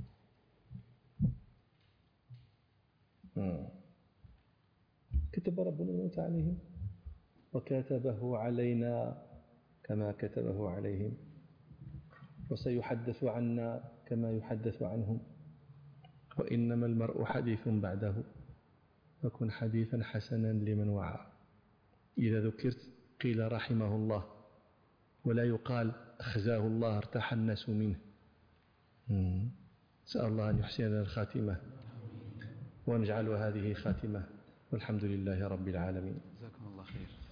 كتب ربنا الموت عليهم وكتبه علينا كما كتبه عليهم، وسيحدث عنا كما يحدث عنهم. وإنما المرء حديث بعده، فكن حديثا حسنا لمن وعى. إذا ذكرت قيل رحمه الله، ولا يقال أخزاه الله ارتاح الناس منه. سأل الله أن يحسن لنا الخاتمة ونجعل هذه خاتمة، والحمد لله رب العالمين. جزاكم الله خير.